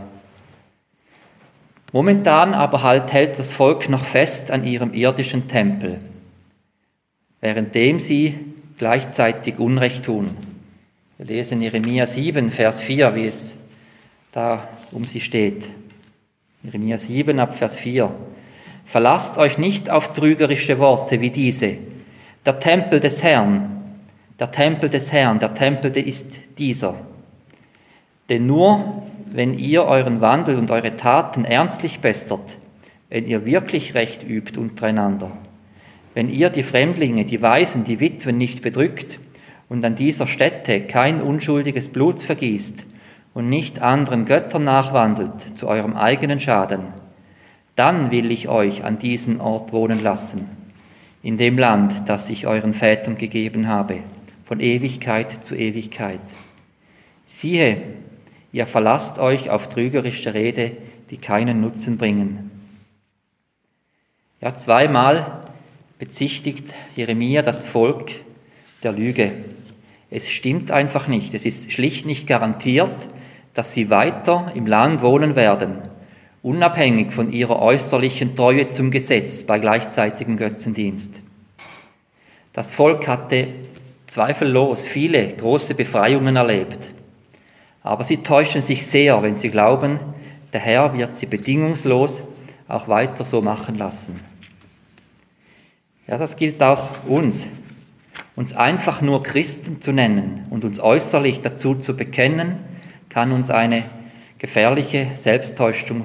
Momentan aber hält das Volk noch fest an ihrem irdischen Tempel, währenddem sie gleichzeitig Unrecht tun. Wir lesen Jeremia 7, Vers 4, wie es da um sie steht. Jeremia 7 ab Vers 4. Verlasst euch nicht auf trügerische Worte wie diese. Der Tempel des Herrn, der Tempel des Herrn, der Tempel ist dieser. Denn nur wenn ihr euren Wandel und eure Taten ernstlich bessert, wenn ihr wirklich Recht übt untereinander, wenn ihr die Fremdlinge, die Waisen, die Witwen nicht bedrückt und an dieser Stätte kein unschuldiges Blut vergießt und nicht anderen Göttern nachwandelt zu eurem eigenen Schaden, dann will ich euch an diesen Ort wohnen lassen, in dem Land, das ich euren Vätern gegeben habe, von Ewigkeit zu Ewigkeit. Siehe, ihr verlasst euch auf trügerische Rede, die keinen Nutzen bringen. Ja, zweimal bezichtigt Jeremia das Volk der Lüge. Es stimmt einfach nicht. Es ist schlicht nicht garantiert, dass sie weiter im Land wohnen werden, unabhängig von ihrer äußerlichen Treue zum Gesetz bei gleichzeitigem Götzendienst. Das Volk hatte zweifellos viele große Befreiungen erlebt, aber sie täuschen sich sehr, wenn sie glauben, der Herr wird sie bedingungslos auch weiter so machen lassen. Ja, das gilt auch uns. Uns einfach nur Christen zu nennen und uns äußerlich dazu zu bekennen, kann uns eine gefährliche Selbsttäuschung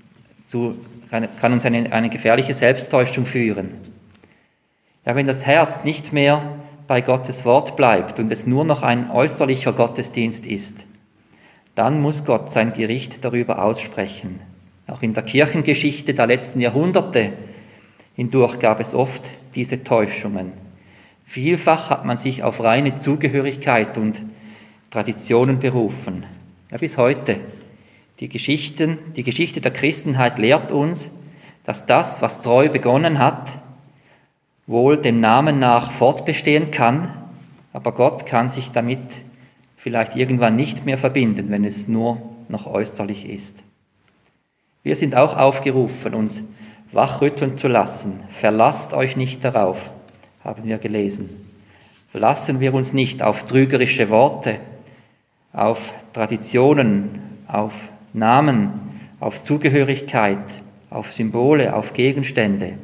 führen. Ja, wenn das Herz nicht mehr bei Gottes Wort bleibt und es nur noch ein äußerlicher Gottesdienst ist, dann muss Gott sein Gericht darüber aussprechen. Auch in der Kirchengeschichte der letzten Jahrhunderte hindurch gab es oft diese Täuschungen. Vielfach hat man sich auf reine Zugehörigkeit und Traditionen berufen. Ja, bis heute. Die Geschichte der Christenheit lehrt uns, dass das, was treu begonnen hat, wohl dem Namen nach fortbestehen kann, aber Gott kann sich damit vielleicht irgendwann nicht mehr verbinden, wenn es nur noch äußerlich ist. Wir sind auch aufgerufen, uns wachrütteln zu lassen. Verlasst euch nicht darauf, haben wir gelesen. Verlassen wir uns nicht auf trügerische Worte, auf Traditionen, auf Namen, auf Zugehörigkeit, auf Symbole, auf Gegenstände.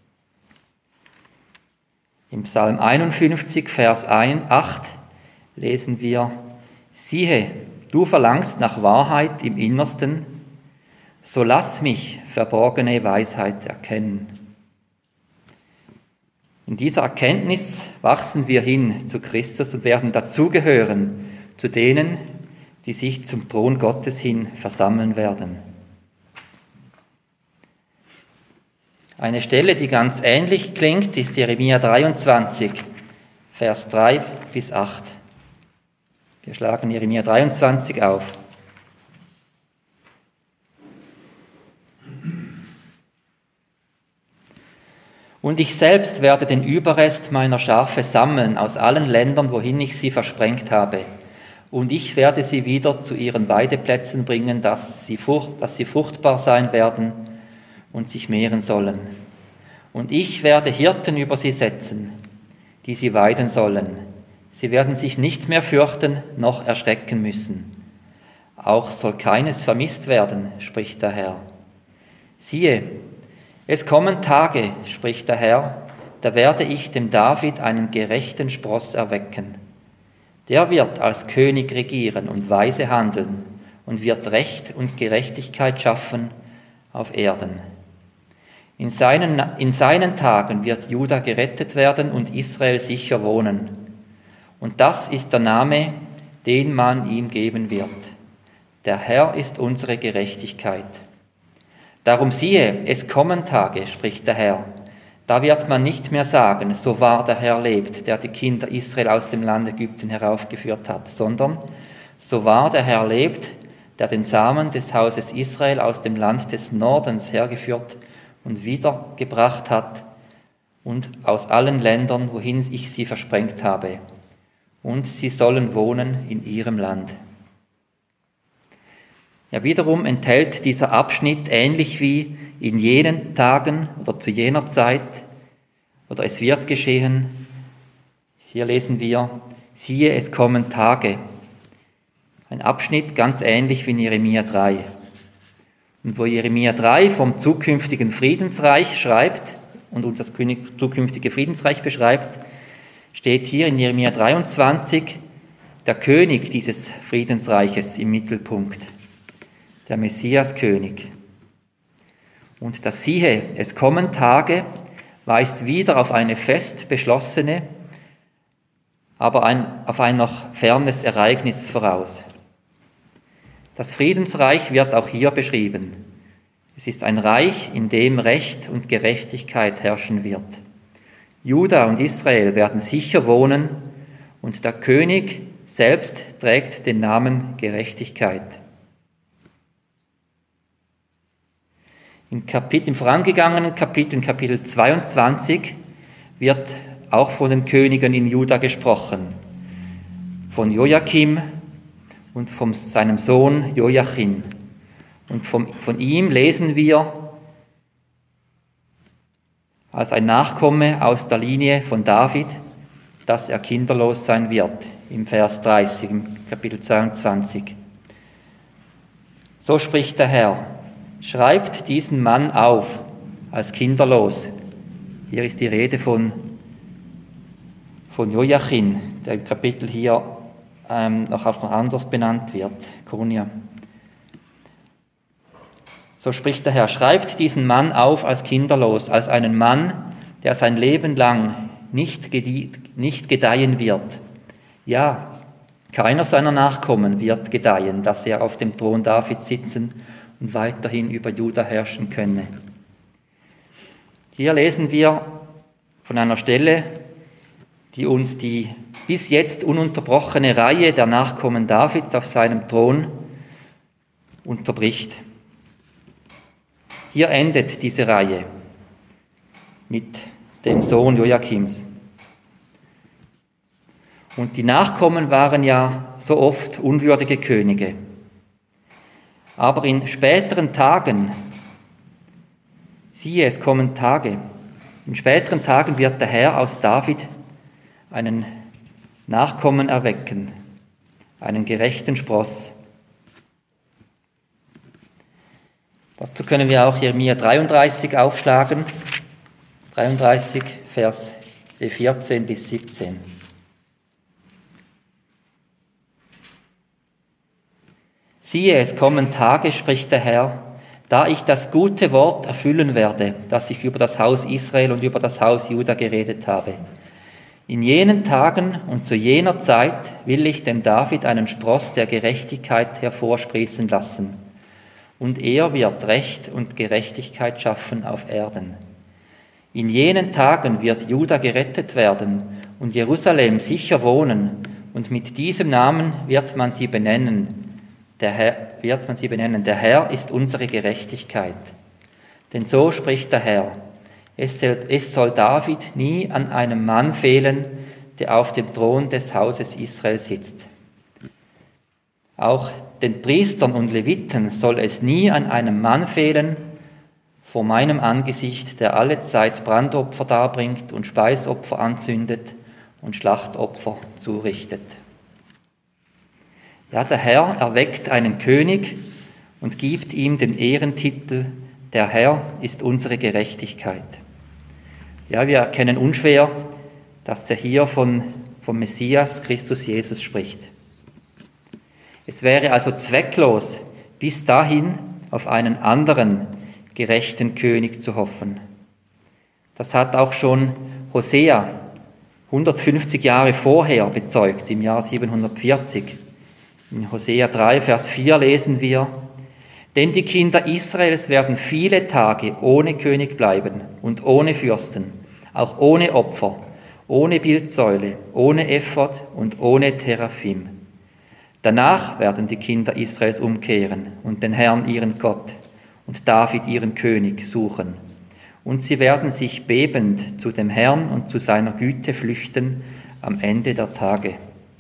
Im Psalm 51, Vers 8 lesen wir: Siehe, du verlangst nach Wahrheit im Innersten, so lass mich verborgene Weisheit erkennen. In dieser Erkenntnis wachsen wir hin zu Christus und werden dazugehören zu denen, die sich zum Thron Gottes hin versammeln werden. Eine Stelle, die ganz ähnlich klingt, ist Jeremia 23, Vers 3 bis 8. Wir schlagen Jeremia 23 auf. Und ich selbst werde den Überrest meiner Schafe sammeln aus allen Ländern, wohin ich sie versprengt habe. Und ich werde sie wieder zu ihren Weideplätzen bringen, dass sie fruchtbar sein werden und sich mehren sollen. Und ich werde Hirten über sie setzen, die sie weiden sollen. Sie werden sich nicht mehr fürchten, noch erschrecken müssen. Auch soll keines vermisst werden, spricht der Herr. Siehe, es kommen Tage, spricht der Herr, da werde ich dem David einen gerechten Spross erwecken. Der wird als König regieren und weise handeln und wird Recht und Gerechtigkeit schaffen auf Erden. In seinen Tagen wird Juda gerettet werden und Israel sicher wohnen. Und das ist der Name, den man ihm geben wird. Der Herr ist unsere Gerechtigkeit. Darum siehe, es kommen Tage, spricht der Herr. Da wird man nicht mehr sagen, so wahr der Herr lebt, der die Kinder Israel aus dem Land Ägypten heraufgeführt hat, sondern so wahr der Herr lebt, der den Samen des Hauses Israel aus dem Land des Nordens hergeführt und wiedergebracht hat und aus allen Ländern, wohin ich sie versprengt habe. Und sie sollen wohnen in ihrem Land. Ja, wiederum enthält dieser Abschnitt, ähnlich wie in jenen Tagen oder zu jener Zeit, oder es wird geschehen, hier lesen wir, siehe, es kommen Tage. Ein Abschnitt ganz ähnlich wie in Jeremia 3. Und wo Jeremia 3 vom zukünftigen Friedensreich schreibt und uns das zukünftige Friedensreich beschreibt, steht hier in Jeremia 23 der König dieses Friedensreiches im Mittelpunkt. Der Messiaskönig. Und das siehe, es kommen Tage, weist wieder auf eine fest beschlossene, aber auf ein noch fernes Ereignis voraus. Das Friedensreich wird auch hier beschrieben. Es ist ein Reich, in dem Recht und Gerechtigkeit herrschen wird. Juda und Israel werden sicher wohnen und der König selbst trägt den Namen Gerechtigkeit. Im vorangegangenen Kapitel, Kapitel 22, wird auch von den Königen in Juda gesprochen, von Joachim und von seinem Sohn Joachim. Und von ihm lesen wir als ein Nachkomme aus der Linie von David, dass er kinderlos sein wird, im Vers 30, im Kapitel 22. So spricht der Herr: Schreibt diesen Mann auf als kinderlos. Hier ist die Rede von Joachim, der im Kapitel hier noch anders benannt wird, Konia. So spricht der Herr: Schreibt diesen Mann auf als kinderlos, als einen Mann, der sein Leben lang nicht gedeihen wird. Ja, keiner seiner Nachkommen wird gedeihen, dass er auf dem Thron Davids sitzen und weiterhin über Juda herrschen könne. Hier lesen wir von einer Stelle, die uns die bis jetzt ununterbrochene Reihe der Nachkommen Davids auf seinem Thron unterbricht. Hier endet diese Reihe mit dem Sohn Joachims. Und die Nachkommen waren ja so oft unwürdige Könige. Aber in späteren Tagen, siehe, es kommen Tage, in späteren Tagen wird der Herr aus David einen Nachkommen erwecken, einen gerechten Spross. Dazu können wir auch Jeremia 33 aufschlagen, 33, Vers 14 bis 17. Siehe, es kommen Tage, spricht der Herr, da ich das gute Wort erfüllen werde, das ich über das Haus Israel und über das Haus Juda geredet habe. In jenen Tagen und zu jener Zeit will ich dem David einen Spross der Gerechtigkeit hervorsprießen lassen. Und er wird Recht und Gerechtigkeit schaffen auf Erden. In jenen Tagen wird Juda gerettet werden und Jerusalem sicher wohnen, und mit diesem Namen wird man sie benennen. Der Herr ist unsere Gerechtigkeit. Denn so spricht der Herr: Es soll David nie an einem Mann fehlen, der auf dem Thron des Hauses Israel sitzt. Auch den Priestern und Leviten soll es nie an einem Mann fehlen, vor meinem Angesicht, der alle Zeit Brandopfer darbringt und Speisopfer anzündet und Schlachtopfer zurichtet. Ja, der Herr erweckt einen König und gibt ihm den Ehrentitel: Der Herr ist unsere Gerechtigkeit. Ja, wir erkennen unschwer, dass er hier vom Messias Christus Jesus spricht. Es wäre also zwecklos, bis dahin auf einen anderen gerechten König zu hoffen. Das hat auch schon Hosea 150 Jahre vorher bezeugt, im Jahr 740. In Hosea 3, Vers 4 lesen wir: Denn die Kinder Israels werden viele Tage ohne König bleiben und ohne Fürsten, auch ohne Opfer, ohne Bildsäule, ohne Ephod und ohne Teraphim. Danach werden die Kinder Israels umkehren und den Herrn, ihren Gott, und David, ihren König, suchen. Und sie werden sich bebend zu dem Herrn und zu seiner Güte flüchten am Ende der Tage.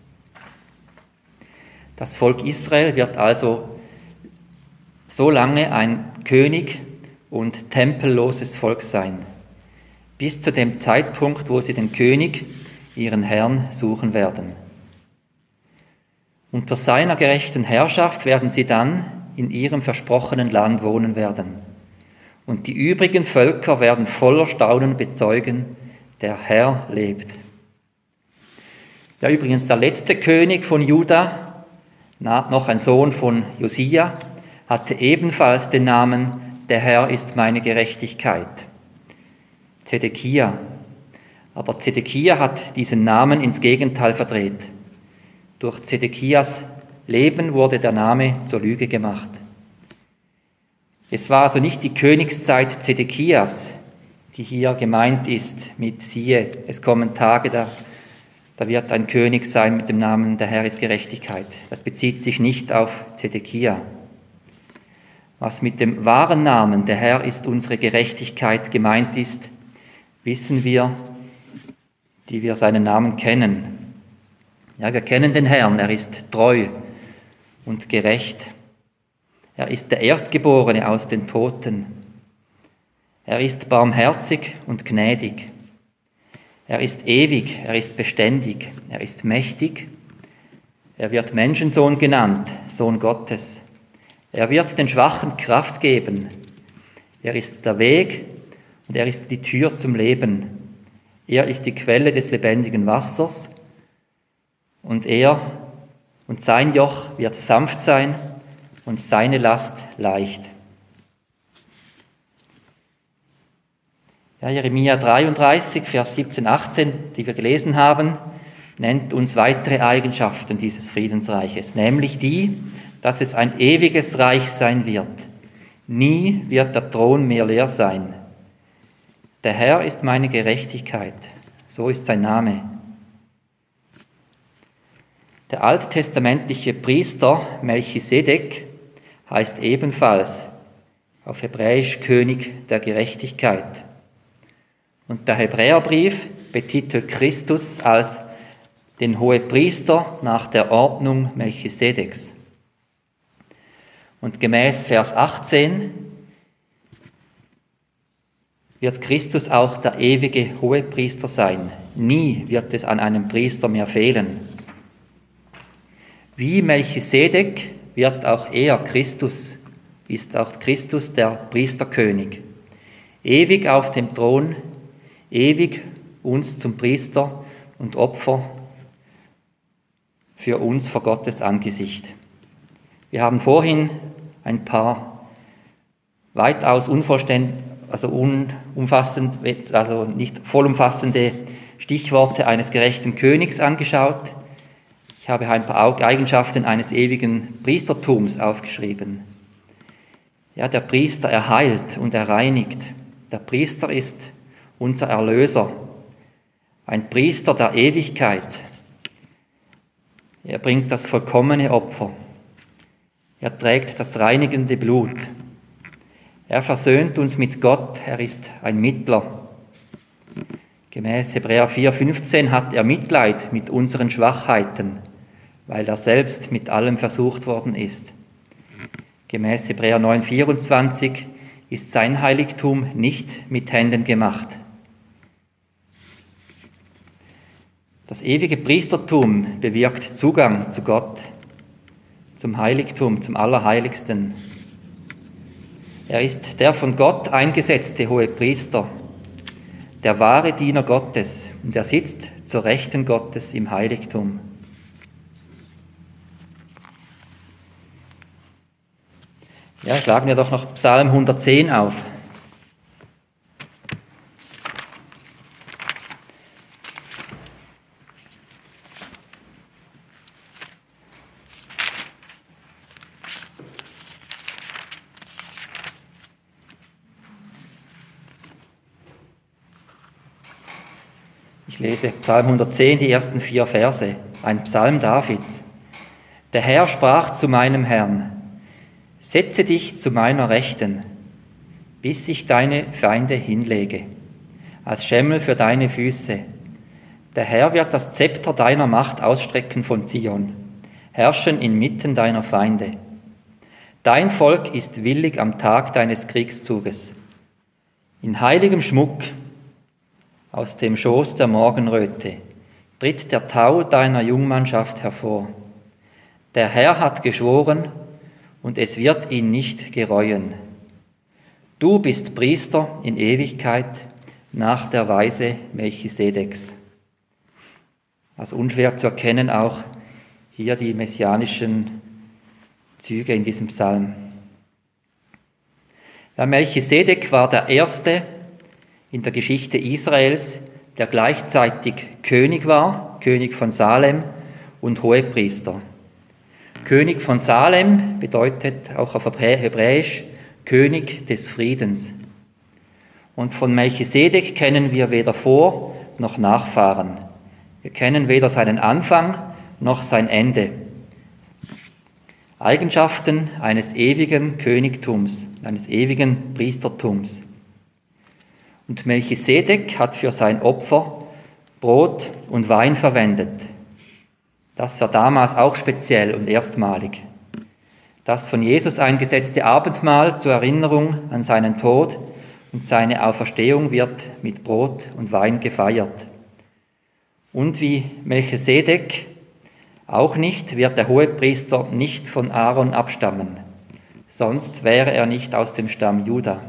Das Volk Israel wird also so lange ein König- und tempelloses Volk sein, bis zu dem Zeitpunkt, wo sie den König, ihren Herrn, suchen werden. Unter seiner gerechten Herrschaft werden sie dann in ihrem versprochenen Land wohnen werden. Und die übrigen Völker werden voller Staunen bezeugen: Der Herr lebt. Ja, übrigens der letzte König von Juda, noch ein Sohn von Josia, hatte ebenfalls den Namen: Der Herr ist meine Gerechtigkeit. Zedekia. Aber Zedekia hat diesen Namen ins Gegenteil verdreht. Durch Zedekias Leben wurde der Name zur Lüge gemacht. Es war also nicht die Königszeit Zedekias, die hier gemeint ist mit: Siehe, es kommen Tage, da wird ein König sein mit dem Namen: Der Herr ist Gerechtigkeit. Das bezieht sich nicht auf Zedekia. Was mit dem wahren Namen: Der Herr ist unsere Gerechtigkeit gemeint ist, wissen wir die wir seinen Namen kennen. Ja, wir kennen den Herrn, er ist treu und gerecht. Er ist der Erstgeborene aus den Toten. Er ist barmherzig und gnädig. Er ist ewig, er ist beständig, er ist mächtig. Er wird Menschensohn genannt, Sohn Gottes. Er wird den Schwachen Kraft geben. Er ist der Weg und er ist die Tür zum Leben. Er ist die Quelle des lebendigen Wassers und sein Joch wird sanft sein und seine Last leicht. Ja, Jeremia 33, Vers 17, 18, die wir gelesen haben, nennt uns weitere Eigenschaften dieses Friedensreiches, nämlich die, dass es ein ewiges Reich sein wird. Nie wird der Thron mehr leer sein. Der Herr ist meine Gerechtigkeit, so ist sein Name. Der alttestamentliche Priester Melchisedek heißt ebenfalls auf Hebräisch König der Gerechtigkeit. Und der Hebräerbrief betitelt Christus als den Hohepriester nach der Ordnung Melchisedeks. Und gemäß Vers 18 wird Christus auch der ewige Hohepriester sein. Nie wird es an einem Priester mehr fehlen. Wie Melchisedek ist auch Christus der Priesterkönig. Ewig auf dem Thron, ewig uns zum Priester und Opfer für uns vor Gottes Angesicht. Wir haben vorhin ein paar weitaus nicht vollumfassende Stichworte eines gerechten Königs angeschaut. Ich habe ein paar Eigenschaften eines ewigen Priestertums aufgeschrieben. Ja, der Priester erheilt und er reinigt. Der Priester ist unser Erlöser. Ein Priester der Ewigkeit. Er bringt das vollkommene Opfer. Er trägt das reinigende Blut. Er versöhnt uns mit Gott, er ist ein Mittler. Gemäß Hebräer 4,15 hat er Mitleid mit unseren Schwachheiten, weil er selbst mit allem versucht worden ist. Gemäß Hebräer 9,24 ist sein Heiligtum nicht mit Händen gemacht. Das ewige Priestertum bewirkt Zugang zu Gott, zum Heiligtum, zum Allerheiligsten. Er ist der von Gott eingesetzte Hohepriester, der wahre Diener Gottes, und er sitzt zur Rechten Gottes im Heiligtum. Ja, schlagen wir doch noch Psalm 110 auf. Ich lese Psalm 110, die ersten 4 Verse, ein Psalm Davids. Der Herr sprach zu meinem Herrn: Setze dich zu meiner Rechten, bis ich deine Feinde hinlege, als Schemmel für deine Füße. Der Herr wird das Zepter deiner Macht ausstrecken von Zion, herrschen inmitten deiner Feinde. Dein Volk ist willig am Tag deines Kriegszuges. In heiligem Schmuck aus dem Schoß der Morgenröte tritt der Tau deiner Jungmannschaft hervor. Der Herr hat geschworen, und es wird ihn nicht gereuen. Du bist Priester in Ewigkeit nach der Weise Melchisedeks. Also unschwer zu erkennen auch hier die messianischen Züge in diesem Psalm. Ja, Melchisedek war der Erste in der Geschichte Israels, der gleichzeitig König war, König von Salem und Hohepriester. König von Salem bedeutet auch auf Hebräisch König des Friedens. Und von Melchisedek kennen wir weder Vor- noch Nachfahren. Wir kennen weder seinen Anfang noch sein Ende. Eigenschaften eines ewigen Königtums, eines ewigen Priestertums. Und Melchisedek hat für sein Opfer Brot und Wein verwendet. Das war damals auch speziell und erstmalig. Das von Jesus eingesetzte Abendmahl zur Erinnerung an seinen Tod und seine Auferstehung wird mit Brot und Wein gefeiert. Und wie Melchisedek auch nicht, wird der Hohepriester nicht von Aaron abstammen, sonst wäre er nicht aus dem Stamm Juda.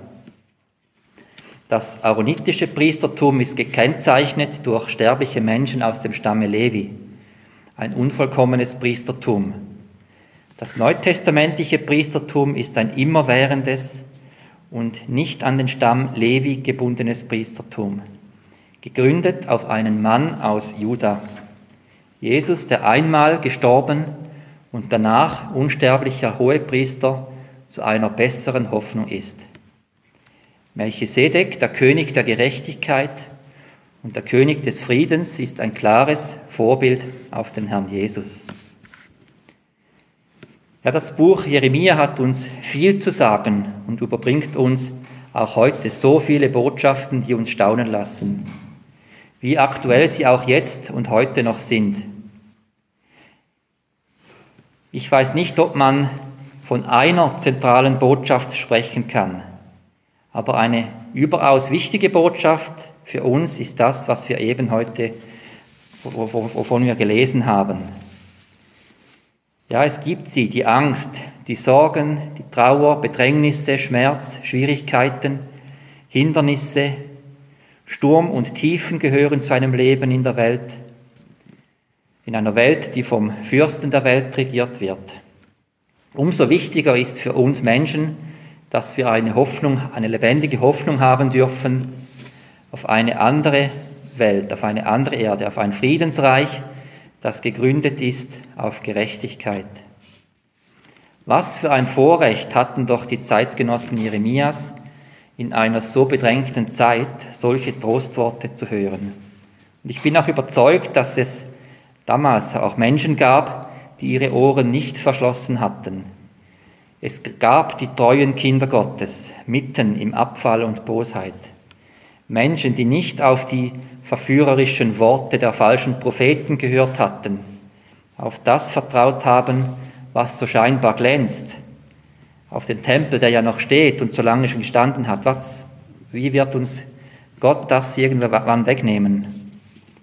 Das aaronitische Priestertum ist gekennzeichnet durch sterbliche Menschen aus dem Stamme Levi, ein unvollkommenes Priestertum. Das neutestamentliche Priestertum ist ein immerwährendes und nicht an den Stamm Levi gebundenes Priestertum, gegründet auf einen Mann aus Juda, Jesus, der einmal gestorben und danach unsterblicher Hohepriester zu einer besseren Hoffnung ist. Melchisedek, der König der Gerechtigkeit und der König des Friedens, ist ein klares Vorbild auf den Herrn Jesus. Ja, das Buch Jeremia hat uns viel zu sagen und überbringt uns auch heute so viele Botschaften, die uns staunen lassen, wie aktuell sie auch jetzt und heute noch sind. Ich weiß nicht, ob man von einer zentralen Botschaft sprechen kann, aber eine überaus wichtige Botschaft für uns ist das, was wir eben heute, wovon wir gelesen haben. Ja, es gibt sie, die Angst, die Sorgen, die Trauer, Bedrängnisse, Schmerz, Schwierigkeiten, Hindernisse, Sturm und Tiefen gehören zu einem Leben in der Welt, in einer Welt, die vom Fürsten der Welt regiert wird. Umso wichtiger ist für uns Menschen, dass wir eine Hoffnung, eine lebendige Hoffnung haben dürfen auf eine andere Welt, auf eine andere Erde, auf ein Friedensreich, das gegründet ist auf Gerechtigkeit. Was für ein Vorrecht hatten doch die Zeitgenossen Jeremias, in einer so bedrängten Zeit solche Trostworte zu hören. Und ich bin auch überzeugt, dass es damals auch Menschen gab, die ihre Ohren nicht verschlossen hatten. Es gab die treuen Kinder Gottes mitten im Abfall und Bosheit. Menschen, die nicht auf die verführerischen Worte der falschen Propheten gehört hatten, auf das vertraut haben, was so scheinbar glänzt, auf den Tempel, der ja noch steht und so lange schon gestanden hat. Wie wird uns Gott das irgendwann wegnehmen?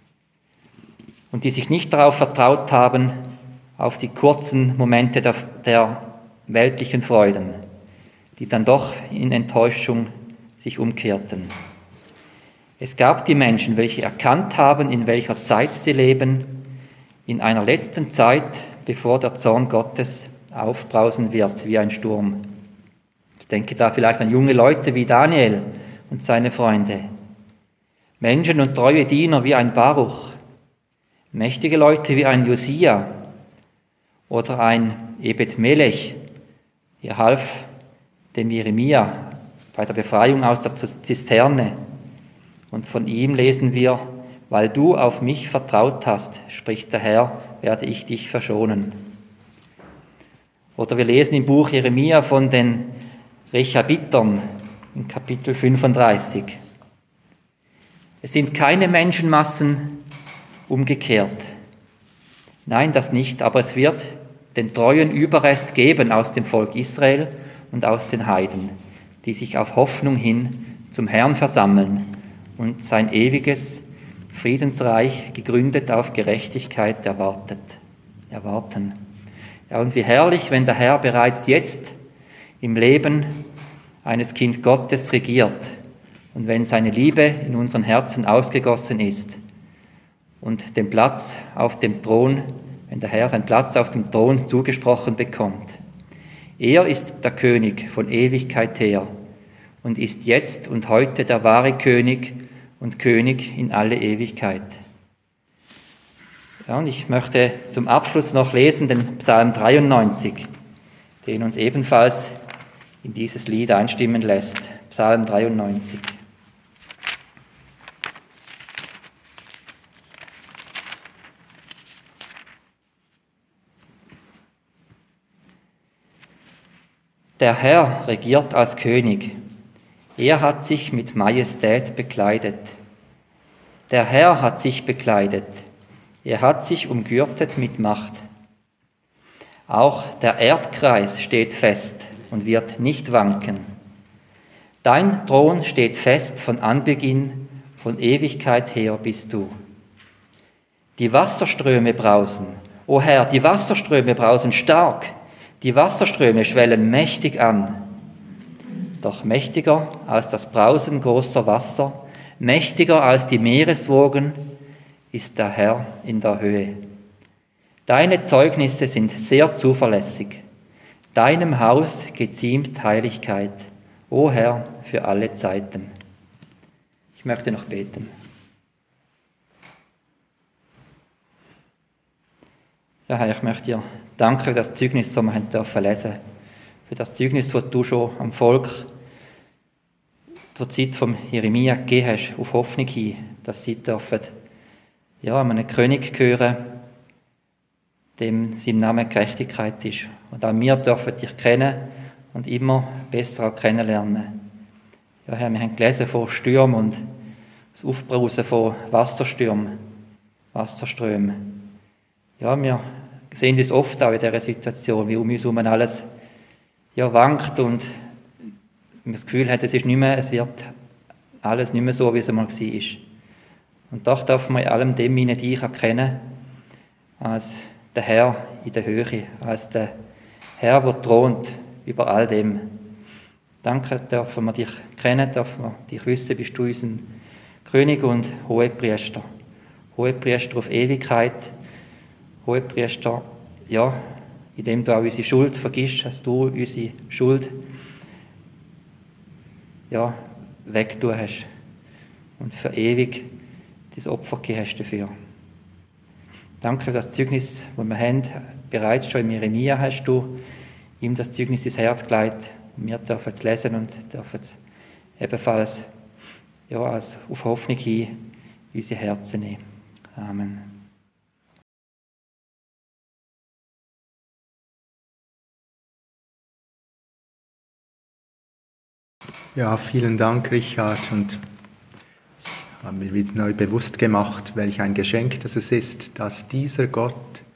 Und die sich nicht darauf vertraut haben, auf die kurzen Momente der weltlichen Freuden, die dann doch in Enttäuschung sich umkehrten. Es gab die Menschen, welche erkannt haben, in welcher Zeit sie leben, in einer letzten Zeit, bevor der Zorn Gottes aufbrausen wird wie ein Sturm. Ich denke da vielleicht an junge Leute wie Daniel und seine Freunde, Menschen und treue Diener wie ein Baruch, mächtige Leute wie ein Josia oder ein Ebed-Melech. Er half dem Jeremia bei der Befreiung aus der Zisterne. Und von ihm lesen wir, weil du auf mich vertraut hast, spricht der Herr, werde ich dich verschonen. Oder wir lesen im Buch Jeremia von den Rechabitern in Kapitel 35. Es sind keine Menschenmassen umgekehrt. Nein, das nicht, aber es wird den treuen Überrest geben aus dem Volk Israel und aus den Heiden, die sich auf Hoffnung hin zum Herrn versammeln und sein ewiges Friedensreich, gegründet auf Gerechtigkeit, erwarten. Ja, und wie herrlich, wenn der Herr bereits jetzt im Leben eines Kind Gottes regiert und wenn seine Liebe in unseren Herzen ausgegossen ist und den Platz auf dem Thron, wenn der Herr seinen Platz auf dem Thron zugesprochen bekommt. Er ist der König von Ewigkeit her und ist jetzt und heute der wahre König und König in alle Ewigkeit. Ja, und ich möchte zum Abschluss noch lesen den Psalm 93, den uns ebenfalls in dieses Lied einstimmen lässt. Psalm 93. Der Herr regiert als König. Er hat sich mit Majestät bekleidet. Der Herr hat sich bekleidet, er hat sich umgürtet mit Macht. Auch der Erdkreis steht fest und wird nicht wanken. Dein Thron steht fest von Anbeginn, von Ewigkeit her bist du. Die Wasserströme brausen, o Herr, die Wasserströme brausen stark, die Wasserströme schwellen mächtig an. Doch mächtiger als das Brausen großer Wasser, mächtiger als die Meereswogen, ist der Herr in der Höhe. Deine Zeugnisse sind sehr zuverlässig. Deinem Haus geziemt Heiligkeit, o Herr, für alle Zeiten. Ich möchte noch beten. Ja, Herr, ich möchte dir danken für das Zeugnis, das wir lesen dürfen. Für das Zeugnis, das du schon am Volk zur Zeit von Jeremia gegeben hast, auf Hoffnung hin, dass sie dürfen, einem König gehören, dem sein Name Gerechtigkeit ist. Und auch wir dürfen dich kennen und immer besser auch kennenlernen. Ja, Herr, wir haben gelesen von Stürmen und das Aufbrausen von Wasserströmen. Ja, wir sehen uns oft auch in dieser Situation, wie um uns herum alles wankt und wir das Gefühl haben, es wird alles nicht mehr so, wie es einmal war. Und doch dürfen wir in allem dem dich erkennen, als der Herr in der Höhe, als der Herr, der thront über all dem. Danke, dürfen wir dich kennen, dürfen wir dich wissen, bist du unser König und Hohepriester. Hohepriester auf Ewigkeit, Hohepriester, indem du auch unsere Schuld vergisst, dass du unsere Schuld wegtun hast und für ewig dein Opfer gegeben hast dafür. Danke für das Zeugnis, das wir haben. Bereits schon in Jeremia hast du ihm das Zeugnis ins Herz gelegt. Wir dürfen es lesen und dürfen es ebenfalls als auf Hoffnung hin in unsere Herzen nehmen. Amen. Ja, vielen Dank, Richard. Und ich habe mir wieder neu bewusst gemacht, welch ein Geschenk das es ist, dass dieser Gott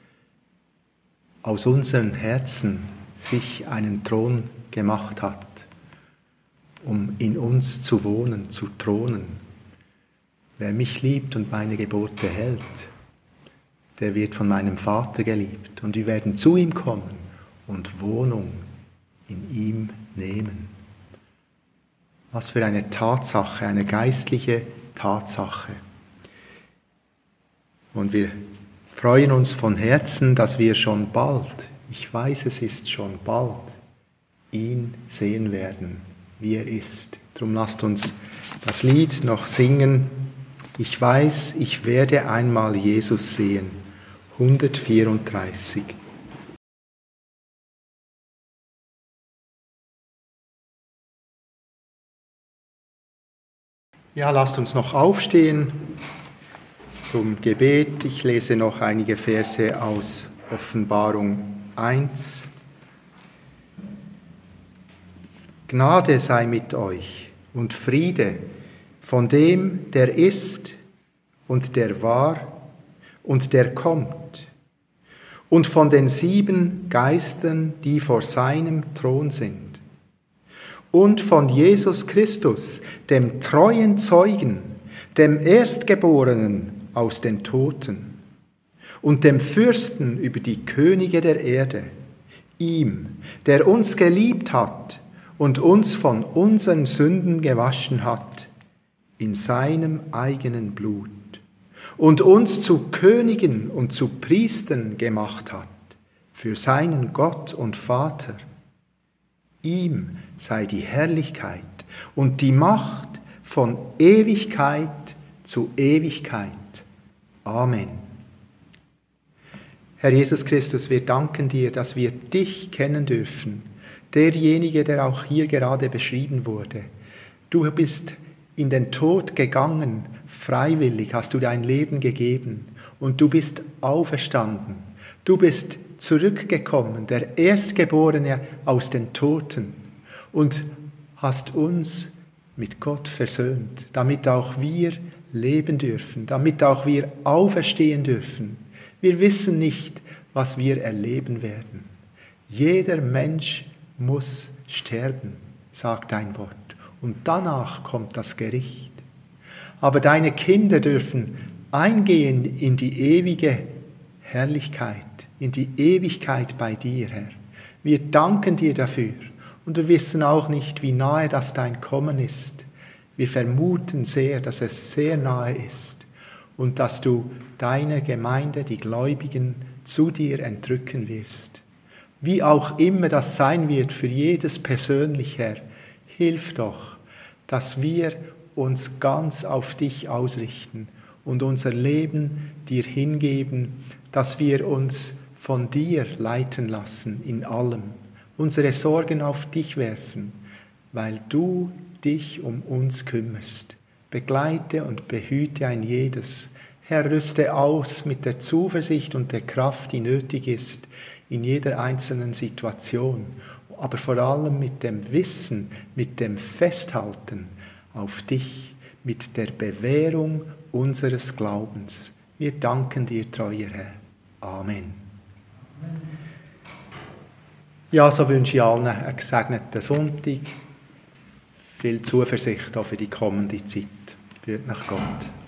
aus unseren Herzen sich einen Thron gemacht hat, um in uns zu wohnen, zu thronen. Wer mich liebt und meine Gebote hält, der wird von meinem Vater geliebt. Und wir werden zu ihm kommen und Wohnung in ihm nehmen. Was für eine Tatsache, eine geistliche Tatsache. Und wir freuen uns von Herzen, dass wir schon bald, ich weiß, es ist schon bald, ihn sehen werden, wie er ist. Darum lasst uns das Lied noch singen. Ich weiß, ich werde einmal Jesus sehen. 134. Ja, lasst uns noch aufstehen zum Gebet. Ich lese noch einige Verse aus Offenbarung 1. Gnade sei mit euch und Friede von dem, der ist und der war und der kommt, und von den 7 Geistern, die vor seinem Thron sind, und von Jesus Christus, dem treuen Zeugen, dem Erstgeborenen aus den Toten und dem Fürsten über die Könige der Erde, ihm, der uns geliebt hat und uns von unseren Sünden gewaschen hat in seinem eigenen Blut und uns zu Königen und zu Priestern gemacht hat für seinen Gott und Vater. Ihm sei die Herrlichkeit und die Macht von Ewigkeit zu Ewigkeit. Amen. Herr Jesus Christus, wir danken dir, dass wir dich kennen dürfen, derjenige, der auch hier gerade beschrieben wurde. Du bist in den Tod gegangen, freiwillig hast du dein Leben gegeben und du bist auferstanden. Du bist zurückgekommen, der Erstgeborene aus den Toten, und hast uns mit Gott versöhnt, damit auch wir leben dürfen, damit auch wir auferstehen dürfen. Wir wissen nicht, was wir erleben werden. Jeder Mensch muss sterben, sagt dein Wort, und danach kommt das Gericht. Aber deine Kinder dürfen eingehen in die ewige Herrlichkeit, in die Ewigkeit bei dir, Herr. Wir danken dir dafür und wir wissen auch nicht, wie nahe das dein Kommen ist. Wir vermuten sehr, dass es sehr nahe ist und dass du deine Gemeinde, die Gläubigen, zu dir entrücken wirst. Wie auch immer das sein wird für jedes persönlich, Herr, hilf doch, dass wir uns ganz auf dich ausrichten und unser Leben dir hingeben, dass wir uns von dir leiten lassen in allem, unsere Sorgen auf dich werfen, weil du dich um uns kümmerst. Begleite und behüte ein jedes. Herr, rüste aus mit der Zuversicht und der Kraft, die nötig ist in jeder einzelnen Situation, aber vor allem mit dem Wissen, mit dem Festhalten auf dich, mit der Bewährung unseres Glaubens. Wir danken dir, treuer Herr. Amen. Ja, so wünsche ich allen einen gesegneten Sonntag. Viel Zuversicht auch für die kommende Zeit. Führt nach Gott.